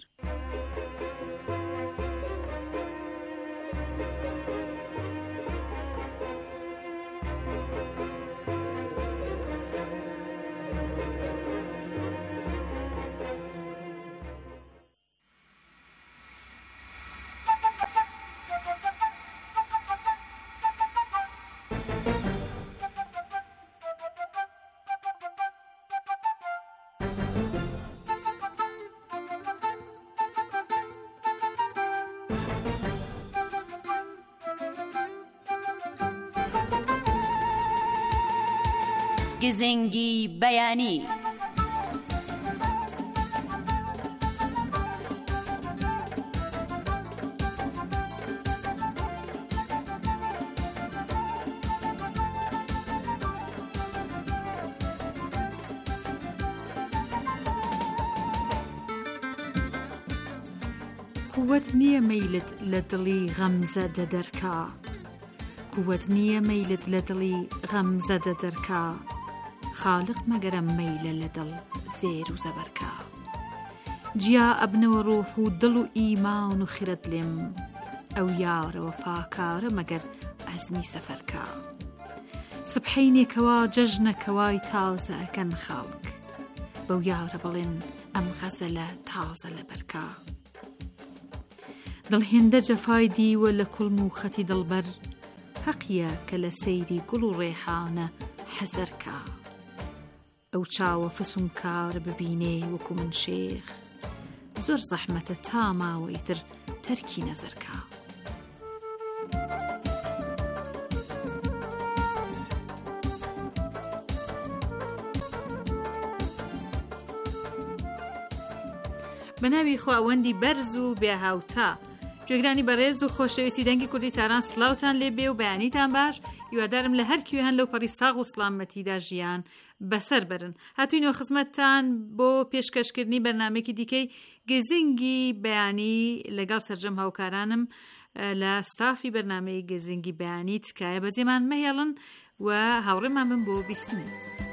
گزنگی بەیانی. قوت نییە مەیلت لە دڵی غەمزە دەدەرکا، قوت نییە مەیلت لە دڵی غەمزە دەدەرکا، خالق مەگەرە مەیلە لە دڵ زێر و زەبەرکا. جیا ئەبنەوە ڕۆح و دڵ و ئیمان و خرت لێم، ئەو یارەوە فاکارە مەگەر ئەزمی سەفەرکا. سبحینێکەوە جەژنەکەوای تازە ئەکەن خەڵک، بەو یارە بڵێن ئەم غەزەلە تازە لە بەرکا. دڵهێندە جەفای دیوە لە کوڵم و خەتی دڵبەر، حەقیە کە لە سەیری گوڵ و ڕێحانە حەزەرکا. ئەو چاوە فسونکار ببینێ وەکو من شێخ، زۆر زەحمەتە تا ماوەیتر تەرکی نەزەرکا. بە ناوی خواوەندی بەرز و بێهاوتا. جێگرانی بەڕێز و خۆشەویستی دەنگی کوردی تاران سلااوان لێبێ و بەیانیتان باش. هیوادارم لە هەر کوێ هەن لەو پەڕی ساغ و سڵامەتیدا ژیان بەسەر برن. هاتوینەوە خزمەتتان بۆ پێشکەشکردنی بەرنامێکی دیکەی گزینگی بەیانی لەگەڵ سەرجەم هاوکارانم لە ستافی بەرنامەی گزینگی بەیانی تکایە بەجێمان مەهێڵن و هاوڕێمان بن بۆ بیستنی.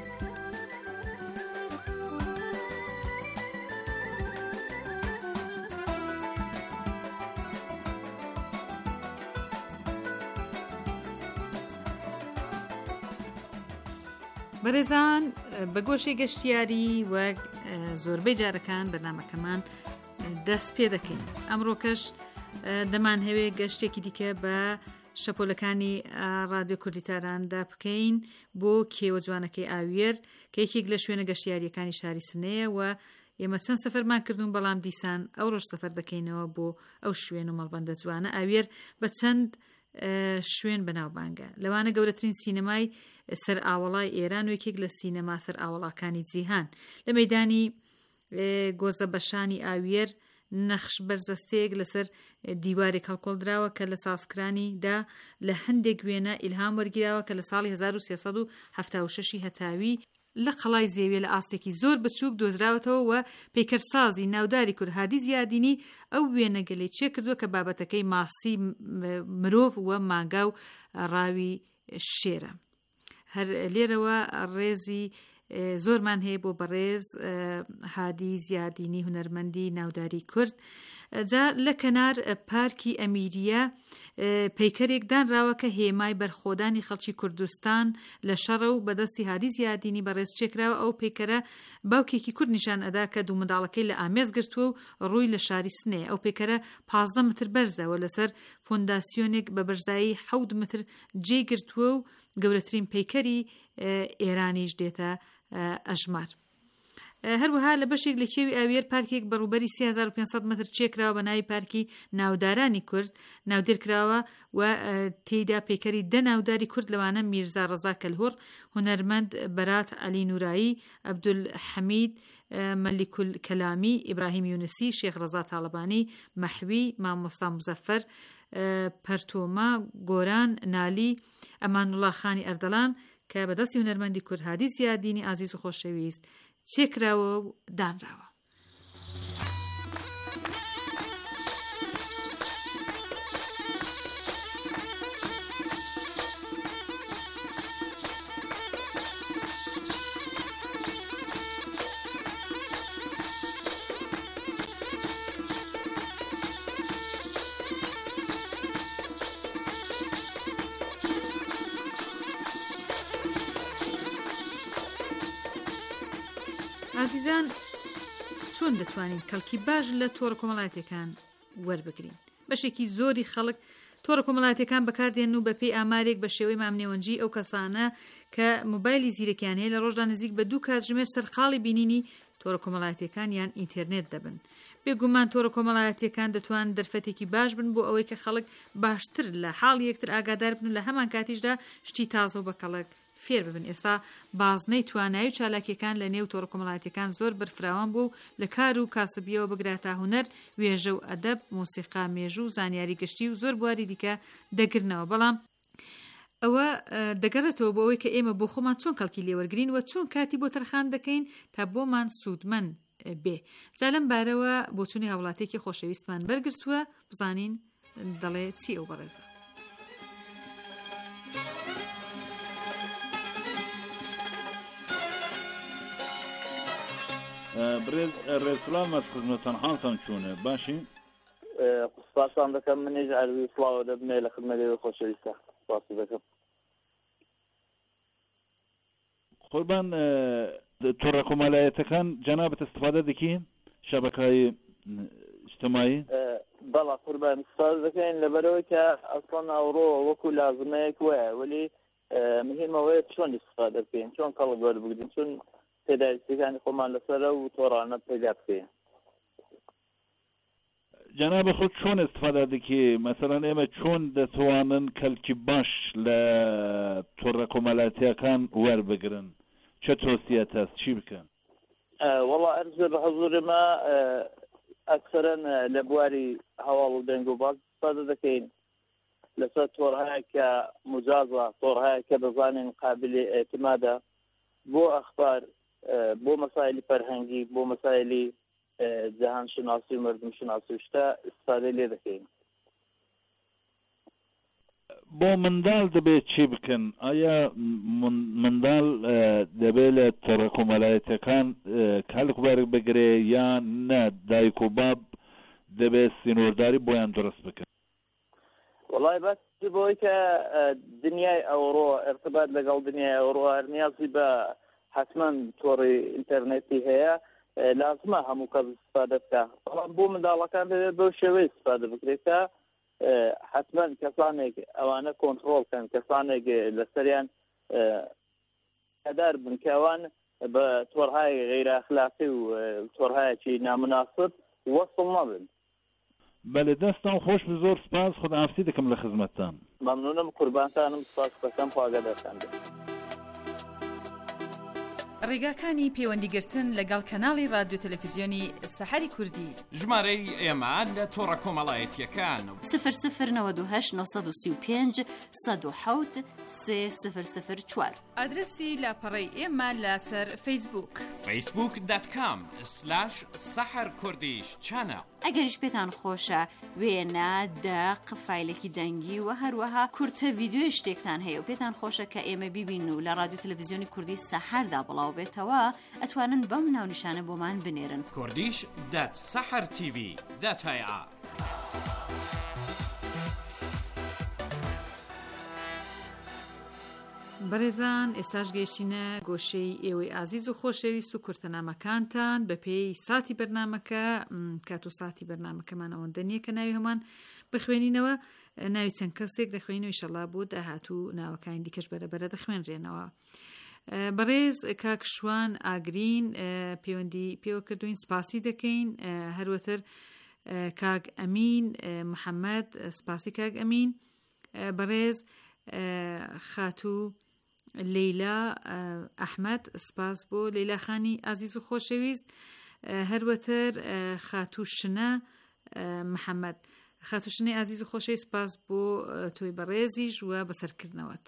بەڕێزان بە گۆشەی گەشتیاری وەک زۆربەی جارەکان بەرنامەکەمان دەست پێ دەکەین. ئەمڕۆکەش دەمان هەوێ گەشتێکی دیکە بە شەپۆلەکانی ڕادیۆ کوردی تاراندا بکەین بۆ کێوە جوانەکەی ئاوێر کە یەکێک لە شوێنە گەشتیاریەکانی شاری سنەیە و ئێمە چەند سەفەرمان کردوون بەڵام دیسان ئەو ڕۆژ سەفەر دەکەینەوە بۆ ئەو شوێن و مەڵبەندە جوانە ئاوێر بە چەند شوێن بەناوبانگە. لەوانە گەورەترین سینەمای سەر ئاوەڵای ئێران و یەکێک لە سینەما سەر ئاوەڵاکانی جیهان. لە مەیدانی گۆزە بەشانی ئاوێر نەخش بەرزەستەیەک لەسەر دیوارێک هەڵکۆڵدراوە کە لە سازکرانیدا لە هەندێک وێنە ئیلهام وەرگیراوە کە لە ساڵی هەزار و سێسەد و هەفتاد و شەش هەتاوی لە قەڵای زێویە لە ئاستێکی زۆر بچووک دۆزراوەتەوە و پێکەرسازی ناوداری کورد هادی زیادینی ئەو وێنە گەلەی چێ کردووە کە بابەتەکەی ماسی مرۆڤ و مانگا و ڕاوی شێرە. هەر لێرەوە ڕێزی زۆرمان هەیە بۆ بەڕێز هادی زیادینی هونەرمەندی ناوداری کورد. جا لە کەنار پارکی ئەمیریە پەیکەرێک دانراوە کە هێمای بەرخۆدانی خەڵکی کوردستان لە شەڕە و بەدەستی هادی زیادینی بەڕێز چێکراوە. ئەو پەیکەرە باوکێکی کورد نیشان ئەدا کە دوو منداڵەکەی لە ئامێز گرتووە و ڕووی لە شاری سنەیە. ئەو پەیکەرە پازدە متر بەرزەوە لەسەر فۆنداسیۆنێک بە بەرزایی حەوت متر جێ گرتووە و گەورەترین پەیکەری ئێرانیش دێتە ئەژمار. هەروەها لە بەشێک لە کێوی ئاوێر پارکێک بەڕوبەری سێ هەزار و پێنجسەد متر چێکراوە بە ناوی پارکی ناودارانی کورد ناودێرکراوە و تێیدا پەیکەری دە ناوداری کورد لەوانە میرزا ڕەزا کەلهۆڕ، هونەرمەند بەرات عەلی نورایی، عەبدولحەمید مەلیکول کەلامی، ئیبراهیم یونسی، شێخ ڕەزا تاڵەبانی، مەحوی، مامۆستا مزەفەر، پەرتۆما، گۆران، نالی، ئەمانوڵا خانی ئەردەڵان کە بەدەستی هونەرمەندی کورد هادی زیادینی ئازیز و خۆشەویست چێکراوە و دانراوە. عزیزان، چۆن دەتوانین کەڵکی باش لە تۆڕە کۆمەڵایەتەکان وەربگرین؟ بەشێکی زۆری خەڵک تۆڕە کۆمەڵایەتەکان بەکاردێن و بە پێی ئامارێک بە شێوەی مامنێوەنجی ئەو کەسانە کە مۆبایلی زیرەکیان هەیە لە ڕۆژدا نزیک بە دوو کاتژمێر سەرخاڵی بینینی تۆڕە کۆمەڵایەتەکان یان ئینتەرنێت دەبن. بێگومان تۆڕە کۆمەڵایەتەکان دەتوان دەرفەتێکی باش بن بۆ ئەوەی کە خەڵک باشتر لە حاڵ یەکتر ئاگادار بن و لە هەمان کاتیشدا شتی تازە و بە کەڵک فێر ببن. ئێستا بازنەی توانایی و چالاکیەکان لە نێو تۆڕە کۆمەڵایەتەکان زۆر بەرفراوان بوو لە کار و کاسبیەوە بگراتە هونەر، وێژە و ئەدەب، مۆسیقا، مێژوو، زانیاری گشتی و زۆر بواری دیکە دەگرنەوە. بەڵام ئەوە دەگەڕێتەوە بۆ ئەوەی کە ئێمە بۆ خۆمان چۆن کەڵکی لێوەرگرین و چۆن کاتی بۆ تەرخان دەکەین تا بۆمان سوودمەند بێ. جا لەم بارەوە بۆچوونی هاوڵاتێکی خۆشەویستمان بەرگرتووە بزانین دەڵێ چی ئەو بەڕێزە. ڕێزسلام مەسخزمەتان حاڵتان چۆنە؟ باشین؟ قسپاسان دەکەم، منێژ ئەروی فڵاوە دەبنێ لە خدمەتێ خۆشەویستە. سپاسی دەکەم. قوربان، تۆڕە کۆمەڵایەتەکان جەنابەت استفادە دەکەین شەبەکەی اجتماعی؟ بەڵا قوربان استفادە دەکەین لەبەرەوەی کە ئەسڵەن ئەوڕۆ وەکو لازمەیەک وایە، وەلی مهمەوەیە چۆن استفادە بکەین، چۆن کەڵک وەربگرین، چۆن پێداویستیەکانی خۆمان لەسەرە و تۆڕانە پێدا بکەین. جەنابە خۆت چۆن استفادە دەکەی؟ مەسەڵەن ئێمە چۆن دەتوانن کەلکی باش لە تۆڕە کۆمەڵایەتیەکان وەربگرن؟ چه تۆسیەت هەست؟ چی بکەن؟ وەڵا ئەرزە بە حەزوری ما ئەکسەرەن لە بواری هەواڵ و دەنگ و باز استفادە دەکەین لەسەر تۆڕهەیە کە مجازە تۆڕهەیە کە دەزانین قابلی ئێتمادە بۆ ئەخبار بۆ مەسایلی فەرهەنگی بۆ مەسایلی جەهان شناسی و مردم شناسی و شتە استفادە لێ دەکەین. بۆ منداڵ دەبێت چی بکەن؟ ئایا منداڵ دەبێت لە تۆڕە کۆمەڵایەتیەکان کاڵکوبارێک بگرێ یان نە دایک و باب دەبێت سینۆرداری بۆیان دروست بکەن؟ وڵای بەس بۆی کە دنیای ئەوڕۆ ارتباط لەگەڵ دنیای ئەوڕۆ هەر نیازی بە حتما تۆڕی ئینتەرنێتی هەیە لازمە هەموو کەس استفادە بکە. بەڵام بۆ منداڵەکان دەبێت بەو شێوەی استفادە بکرێت کە حتما کەسانێک ئەوانە کۆنتڕۆڵکەن کەسانێک لەسەریان هەدار بن کە ئەوان بە تۆڕهای غەیرئەخلاقی و تۆڕهایەکی نامناسب وەسڵ نەبن. بەڵێ دەستان خۆش بە زۆر سپاس خودئافزی دەکەم لە خزمەتتان. مەمنونم قوربانتانم سپاس دەکەم خواگە دەستاندن. ڕێگاکانی پەیوەندیگرتن لەگەڵ کەناڵی رادیۆ تەلەڤیزیۆنی سەحەری کوردی ژمارەی ئێمە لە تۆڕە کۆمەڵایەتیەکان صفر صفر نود و هشت نۆ سی و پێنج سەد و حەوت سێ صفر صفر چوار. ئادرسی لاپەڕەی ئێمە لەسەر فەیسبووک فەیسبووک دات کام سلاش سەحەر کوردیش چانە. ئەگەریش پێتان خۆشە وێنە دەق فایلێکی دەنگی و هەروەها کورتە ڤیدیۆی شتێکتان هەیە و پێتان خۆشە کە ئێمە بیبین و لە رادیۆ تەلەڤیزیۆنی کوردی سەحەردا بڵاو بێتەوە ئەتوانن بەم ناونیشانە بۆمان بنێرن کوردیش دات سەحەر تیڤی دات هەیە. بەڕێزان ئێستاش گەیشتینە گۆشەی ئێوەی ئازیز و خۆشەویست و کورتەنامەکانتان بە پێی ساتی بەرنامەکە کات و ساتی بەرنامەکەمان ئەوەندە نییە کە ناوی هەمان بخوێنینەوە ناوی چەند کەسێک دەخوێنەوە ئینشەڵا بۆ داهاتوو ناوەکانی دیکەش بەرەبەرە دەخوێنرێنەوە. بەڕێز کاکشوان ئاگرین پەیوەندی پێوە کردوین سپاسی دەکەین هەروەتر کاک ئەمین محەممەد سپاسی کاک ئەمین بەڕێز خاتوو لەیلا ئەحمەد سپاس بۆ لەیلا خانی ئازیز و خۆشەویست هەروەتر خاتوو شنە محەممەد خاتوو شنەی ئازیز و خۆشەویست سپاس بۆ تۆی بەڕێزیش وە بەسەرکردنەوەت.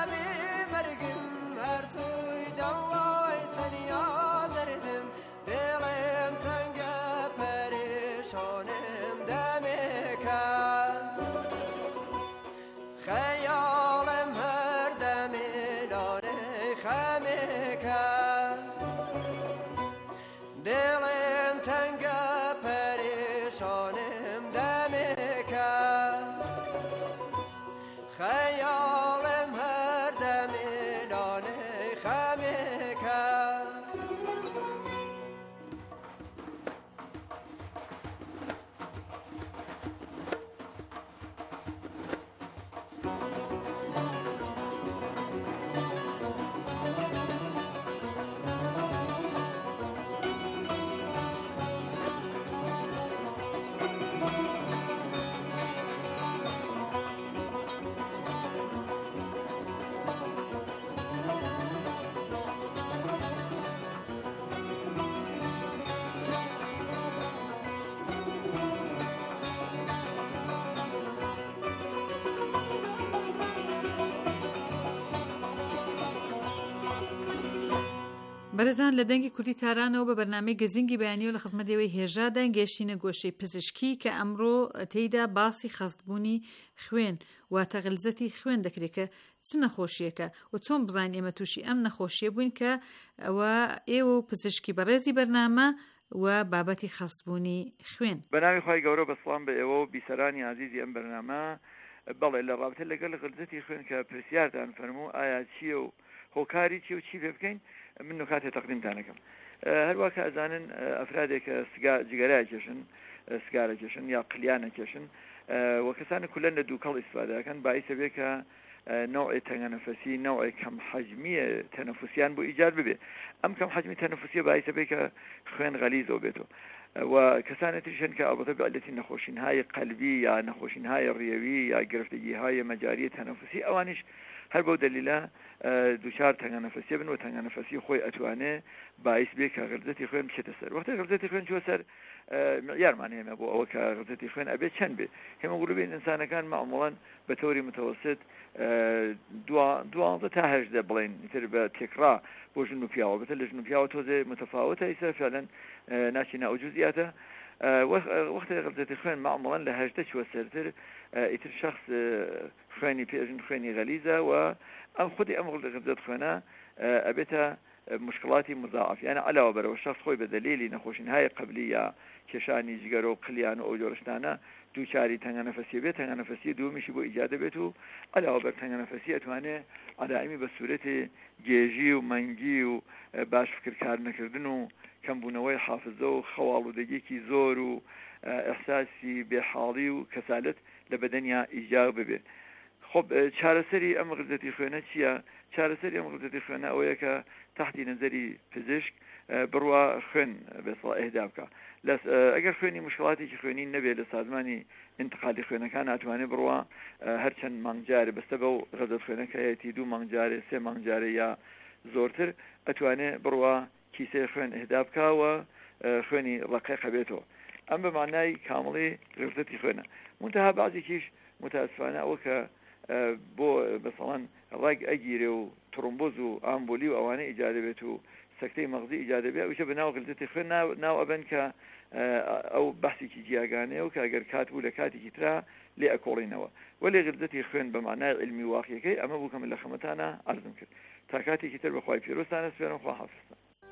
توی دوای تنیا دردم بەرەزان لە دەنگی کوردی تارانەوە بە بەرنامەی گەزینگی بەیانیەوە لە خزمەتەوەی هێژادا گەشتینە گۆشەی پزیشکی کە ئەمڕۆ تێیدا باسی خەستبوونی خوێن واتە غلزەتی خوێن دەکرێت کە چ نەخۆشیەکە و چۆن بزانین ئێمە تووشی ئەم نەخۆشیە بووین کە ئەوە ئێوە و پزیشکی بەڕێزی بەرنامە و بابەتی خەستبوونی خوێن. بەناوی خی گەورە بەسڵام بە ئێوە و بیسەرانی عزیزی ئەم بەرنامە. بەڵێ لە ڕابطە لەگەڵ غلزەتی خوێن کە پرسیارتان فەرموو ئایا چییە و هۆکاری چی و چی پێ بکەین من نکاتێ تەقدیمتانەکەم. هەروە کە ئەزانن ئەفرادێک کە سگارە کێشن سگارە کێشن یا قلیانە کێشن و کەسانە کولەن لە دووکەڵ ئیسفادەکەن باعثە بێ کە نوعی تەنگەنەفەسی نوعی کەم حەجمیە تەنەفوسیان بۆ ئیجاد ببێ. ئەم کەم حەجمی تەنەفوسیە باعثە بێ کە خوێن غەلیزەوە بێتەوە و کەسانێتیشن کە ئەڵبەتە بەعلەتی نەخۆشینهای قەلبی یا نەخۆشینهای ڕێوی یا گرفتگیهای مەجاری تەنەفوسی ئەوانش هەر بەو دلیلە دووچار تەنگەنەفەسی بن و تەنگەنەفەسی خۆی ئەتوانێ باعث بێ کە غلزەتی خوێن بچێتە سەر. وەختە غلزەتی خوێن چوە سەر معیارمان هێمە بۆ ئەوە کە غلزەتی خوێن ئەبێت چەند بێ. هێمۆگلۆبین ئینسانەکان معموڵەن بە تەوری متەوسط دوازدە تا هەژدە بڵێن ئیتر بە تێکرا بۆ ژن و پیاوە بەتە لە ژن و پیاوە تۆزێ متەفاوتە ئیسا فعلەن ناچینە ئەو جوزئیاتە. وەختە غلزەتی خوێن معموڵەن لە هەژدە چوە سەرتر ئیتر شخص خوێنی پێژن خوێنی غەلیزە و ئەم خودی ئەم غلزەت خوێنە ئەبێتە مشکلاتی مضاعف یعنی علاوە بەرەوە شخص خۆی بە دلیلی نەخۆشینهای قبلی یا کێشانی جگەرە و قلیان و ئەو جۆرەشتانە دووچاری تەنگەنەفەسی بێت تەنگەنەفەسی دووەمیشی بۆ ئیجادە بێت و علاوە بەر تەنگەنەفەسی ئەتوانێت عەدائیمی بە سوورەتی گێژی و مەنگی و باش فکرکار نەکردن و کەمبوونەوەی حافزە و خەواڵودەگیەکی زۆر و ئەحساسی بێحاڵی و کەسالەت لە بەدەنیا ئیجاد ببێت. خب چارەسەری ئەم غلزەتی خوێنە چییە؟ چارەسەری ئەم غلزەتی خوێنە ئەوەیە کە تحتی نەزەری پزیشک بڕوا خوێن بێسڵ ئێهدا بکە. ئەگەر خوێنی مشکلاتێکی خوێنی نەبێت لە سازمانی انتقالی خوێنەکان ئەتوانێت بڕوا هەرچەند مانگجارێ بەستە بەو غلزەت خوێنەکەیەتی دوو مانگجارێ سێ مانگجارێ یا زۆرتر ئەتوانێت بڕوا کیسەی خوێن ئێهدا بکەوە خوێنی ڕقیقە بێتەوە. ئەم بە مانای کامڵی غلزەتی خوێنە. منتها بەعضێکیش متاسفانە ئەوە کە بۆ بەسەڵەن ڕێک ئەگیرێ و ترومبۆز و ئامبۆلی و ئەوانە ئیجادە بێت و سەکتەی مەغزی ئیجادە بێت وشە بەناو غلزەتی خوێن ناو ئەبەن کە ئەو بەحسێکی جیاگانەیە و کە ئەگەر کات بوو لە کاتێکی ترا لێ ئەکۆڵینەوە. وەلێ غلزەتی خوێن بە مانای علمی واقعیەکەی ئەمە بوو کە من لە خەمەتانە عەرزم کرد. تا کاتێکی تر بەخوای پیرۆستانە سپێرم خوا حافظ.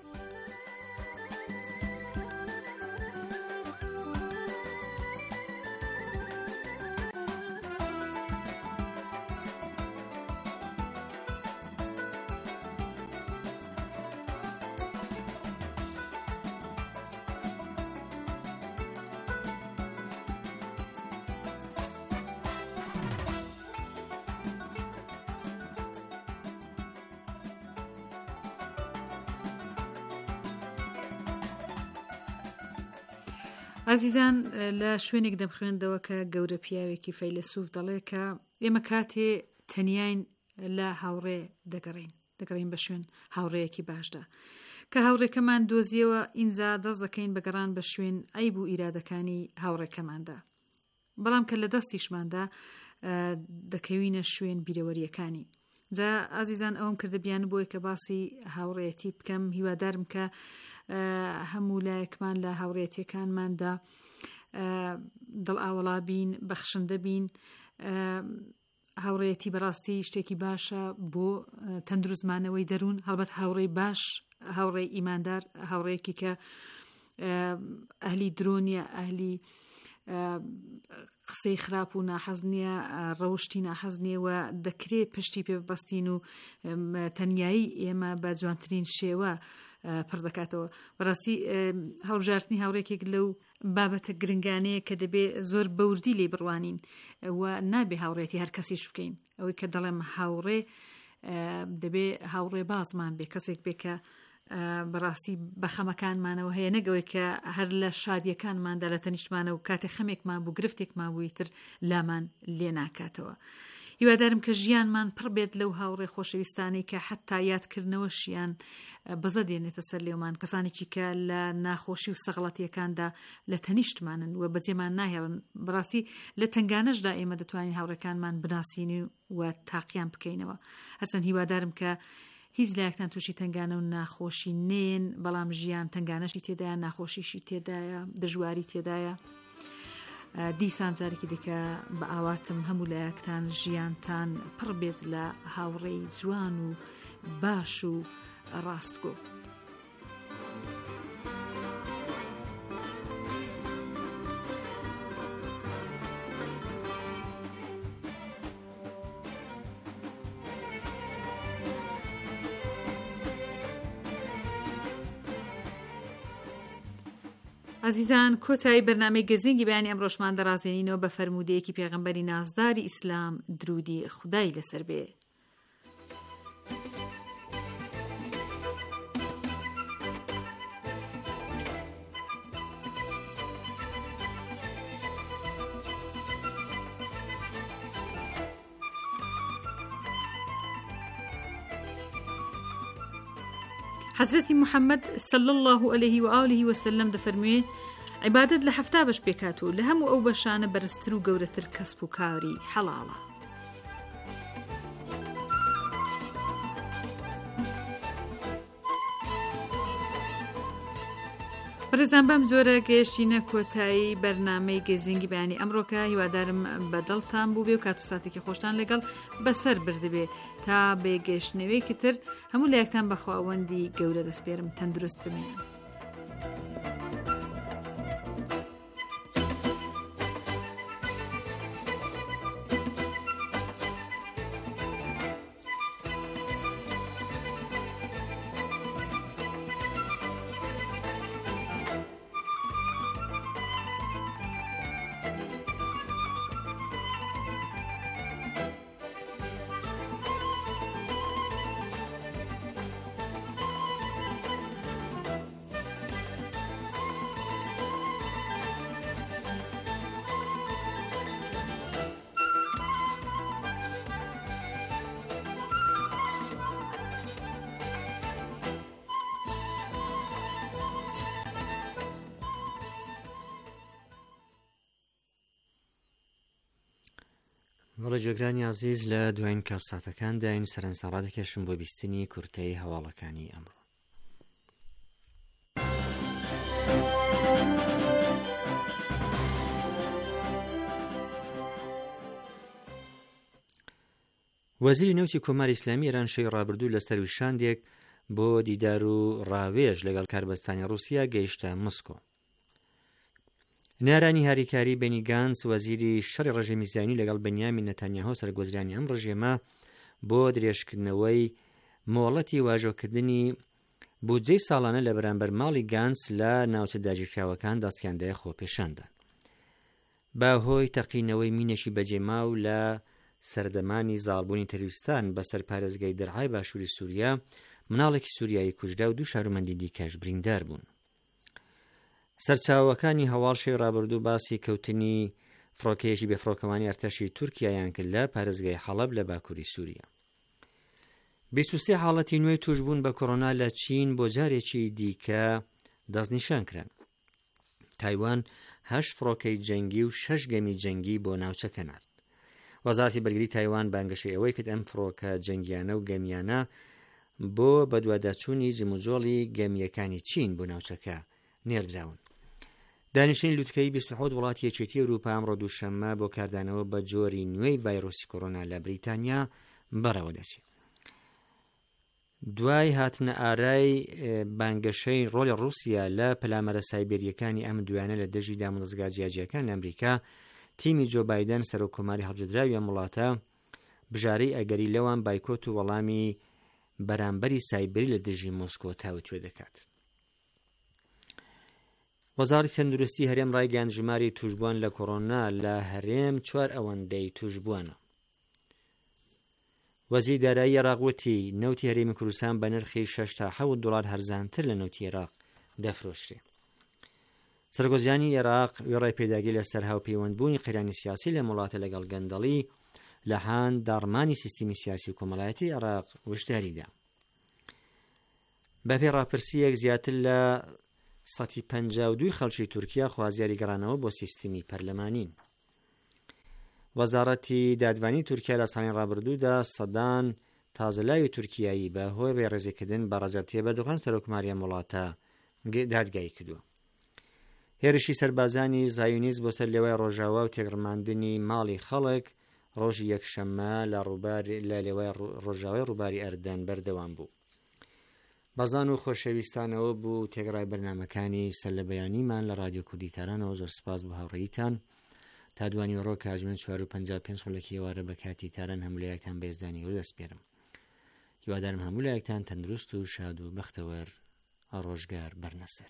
عزیزان لە شوێنێک دەمخوێندەوە کە گەورە پیاوێکی فەیلسوف دەڵێ کە ئێمە کاتێ تەنیاین لە هاوڕێ دەگەڕین دەگەڕین بە شوێن هاوڕێیەکی باشدا کە هاوڕێکەمان دۆزیەوە ئینجا دەست دەکەین بە گەڕان بە شوێن ئەیب و ئیرادەکانی هاوڕێکەماندا بەڵام کە لە دەستیشماندا دەکەوینە شوێن بیرەوەریەکانی. جا عزیزان ئەوم کردە بیان بۆی کە باسی هاوڕێتی بکەم هیوادارم کە هەموو لایەکمان لە هاوڕێتیەکانماندا دڵ ئاوەڵا بین بەخشندە بین. هاوڕێتی بەڕاستی شتێکی باشە بۆ تەندروستمانەوەی دەروون هەڵبەت هاوڕێی باش هاوڕێی ئیماندار هاوڕێیەکی کە ئەهلی درۆنیە ئەهلی قسەی خراپ و ناحەز نییە ڕەوشتی ناحەز نییە و دەکرێت پشتی پێ ببەستین و تەنیایی ئێمە بە جوانترین شێوە پڕ دەکاتەوە. بەڕاستی هەڵبژاردننی هاوڕێکێک لەو بابەتە گرنگانەیە کە دەبێت زۆر بەوردی لێ بڕوانین و نابێ هاوڕێتی هەر کەسیش بکەین. ئەوەی کە دەڵێم هاوڕێ دەبێ هاوڕێ بازمان بێ کەسێک بێ کە بەڕاستی بەخەمەکانمانەوە هەیە نەگەوەی کە هەر لە شادیەکانماندا لە تەنیشتمانە و کاتێک خەمێکمان بوو گرفتێکمان بووی تر لامان لێ ناکاتەوە. هیوادارم کە ژیانمان پڕ بێت لەو هاوڕێ خۆشەویستانەی کە حتا یادکردنەوەشیان بەزە دێنێتە سەر لێومان کەسانێکی کە لە ناخۆشی و سەغڵەتیەکاندا لە تەنیشتمانن و بەجێمان ناهێڵن. بەڕاستی لە تنگانەشدا ئێمە دەتوانین هاوڕێکانمان بناسیین و تاقییان بکەینەوە. هەرچەند هیوادارم کە هیچ لایەکتان تووشی تنگانە و ناخۆشی نێن، بەڵام ژیان تنگانەشی تێدایە، ناخۆشیشی تێدایە، دژواری تێدایە. دیسان جارێکی دیکە بە ئاواتم هەموو لایەکتان ژیانتان پڕ بێت لە هاوڕێی جوان و باش و ڕاستگۆ. عزیزان، کۆتایی بەرنامەی گەزینگی بەیانی ئەمڕۆشمان دەڕازێنینەوە بە فەرمودەیەکی پێغەمبەری نازداری ئیسلام، درودی خودای لەسەر بێ. حەزرەتی محەممەد صلی الله عليه و آله وسلم دەفەرموێ عیبادەت لە هەفتا بەش پێکاتوە، لە هەموو ئەو بەشانە بەرزتر و گەورەتر کەسب و کاری حەڵاڵە. بەڕێزان، بەم جۆرە گەیشتینە کۆتایی بەرنامەی گەزینگی بەیانی ئەمڕۆکە. هیوادارم بەدڵتان بوو بێ و کات و ساتێکی خۆشتان لەگەڵ بەسەر بردبێ. تا بێگەشتنەوەیەکی تر هەموو لایەکتان بە خواوەندی گەورە دەسپێرم. تەندروست بمێنن. وەڵە جێگرانی عزیز، لە دوایین کاوساتەکان داین سەرنجڕا دەکێشم بۆ بیستنی کورتەی هەواڵەکانی ئەمڕۆ. وەزیری نەوتی کۆماری ئیسلامی ئێران شەوی ڕابردوو لەسەر وشاندێک بۆ دیدار و ڕاوێژ لەگەڵ کاربەستانی رووسیا گەیشتە مسکۆ. نارانی هاریکاری بەنی گانس، وەزیری شەڕی ڕژێمی زیانی لەگەڵ بەنیامین نەتانیاهۆ سەرگۆزرانی ئەم ڕژێمە بۆ درێژکردنەوەی مۆڵەتی واژۆکردنی بودجەی ساڵانە لە بەرامبەر ماڵی گانس لە ناوچە داگیرکراوەکان دەستکاندەیە خۆپێشاندا. باهۆی تەقینەوەی مینێکی بەجێماو لە سەردەمانی زاڵبوونی تەروریستان بەسەر پارێزگای دەرعای باشووری سووریا، مناڵێکی سووریایی کوژرا و دوو شارۆمەندی دیکەش بریندار بوون. سەرچاوەکانی هەواڵ شەوی ڕابردوو باسی کەوتنی فڕۆکەیەکی بێفڕۆکەوانی ئەرتەشی تورکیایان کرد لە پارێزگای حەڵەب لە باکووری سووریا. بیست و سێ حاڵەتی نوێی توشبوون بە کۆڕۆنا لە چین بۆ جارێکی دیکە دەستنیشان کران. تایوان هەشت فڕۆکەی جەنگی و شەش گەمی جەنگی بۆ ناوچەکە نارد. وەزارەتی بەرگری تایوان بانگەشەی ئەوەی کرد ئەم فڕۆکە جەنگیانە و گەمیانە بۆ بەدواداچوونی جموجۆڵی گەمیەکانی چین بۆ ناوچەکە نێردراون. دانیشتنی لوتکەی بیست و حەوت وڵاتی یەکێتی ئەوروپا ئەمڕۆ دووشەممە بۆ کاردانەوە بە جۆری نوێی ڤایرۆسی کۆڕۆنا لە بریتانیا بەڕەوە دەچێت. دوای هاتنە ئارای بانگەشەی ڕۆلی رووسیا لە پەلامەرە سایبێریەکانی ئەم دوایانە لە دژی دامەزگا جیاجیەکان لە ئەمریکا، تیمی جۆ بایدن سەرۆکۆماری هەڵگیردراوی ئەم وڵاتە بژارەی ئەگەری لەوان بایکۆت و وەڵامی بەرامبەری سایبەری لە دژی مۆسکۆ تاوتوێ دەکات. وەزارەتی تەندروستی هەرێم ڕایگەیاند ژماری توشبووان لە کۆڕۆنا لە هەرێم چوار ئەوەندەی توشبووانە. وەزیری دارایی عێراق وتی نەوتی هەرێمی کوردستان بە نرخی شەش تا حەوت دۆڵار هەرزانتر لە نەوتی عێراق دەفرۆشرێ. سەرگۆزیانی عێراق وێڕای پێداگی لەسەر هاوپەیوەندبوونی قەیرانی سیاسی لە وڵاتە لەگەڵ گەندەڵی لە هاان داڕمانی سیستمی سیاسی و کۆمەڵایەتی عێراق وشداریدا. بەپێی ڕاپرسیەک زیاتر لە سەد و پەنجا و دوو خەڵکی تورکیا خوازیاری گەڕانەوە بۆ سیستمی پەرلەمانین. وەزارەتی دادوانی تورکیا لە ساڵی ڕابردوودا سەدان تازەلاوی تورکیایی بە هۆی بێڕێزیکردن بە ڕەجەبتیە بەردەخان سەرۆکماریە وڵاتە دادگای کردووە. هێرشی سەربازانی زایونیز بۆ سەر لێوای ڕۆژاوا و تێگڕماندنی ماڵی خەڵک ڕۆژی یەکشەممە لە لێوای ڕۆژاوای ڕووباری ئەردەن بەردەوام بوو. بەزان و خۆشەویستانەوە بوو تێگەڕای بەرنامەکانی سەر لە بەیانیمان لە رادیۆ کوردی تارانەوە. زۆر سپاس بۆ هاوڕێیتان. تا دوانی ڕۆ کاتژمێر چوار و پەنجا و پێنج خولەکی ئێوارە بە کاتی تاران هەمولایەکتان بێزدانی و دەستپێرم. هیوادارم هەمولایەکتان تەندروست و شاد و بەختەوەر ڕۆژگار بەرنەسەر.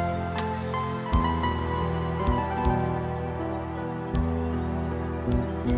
Thank you.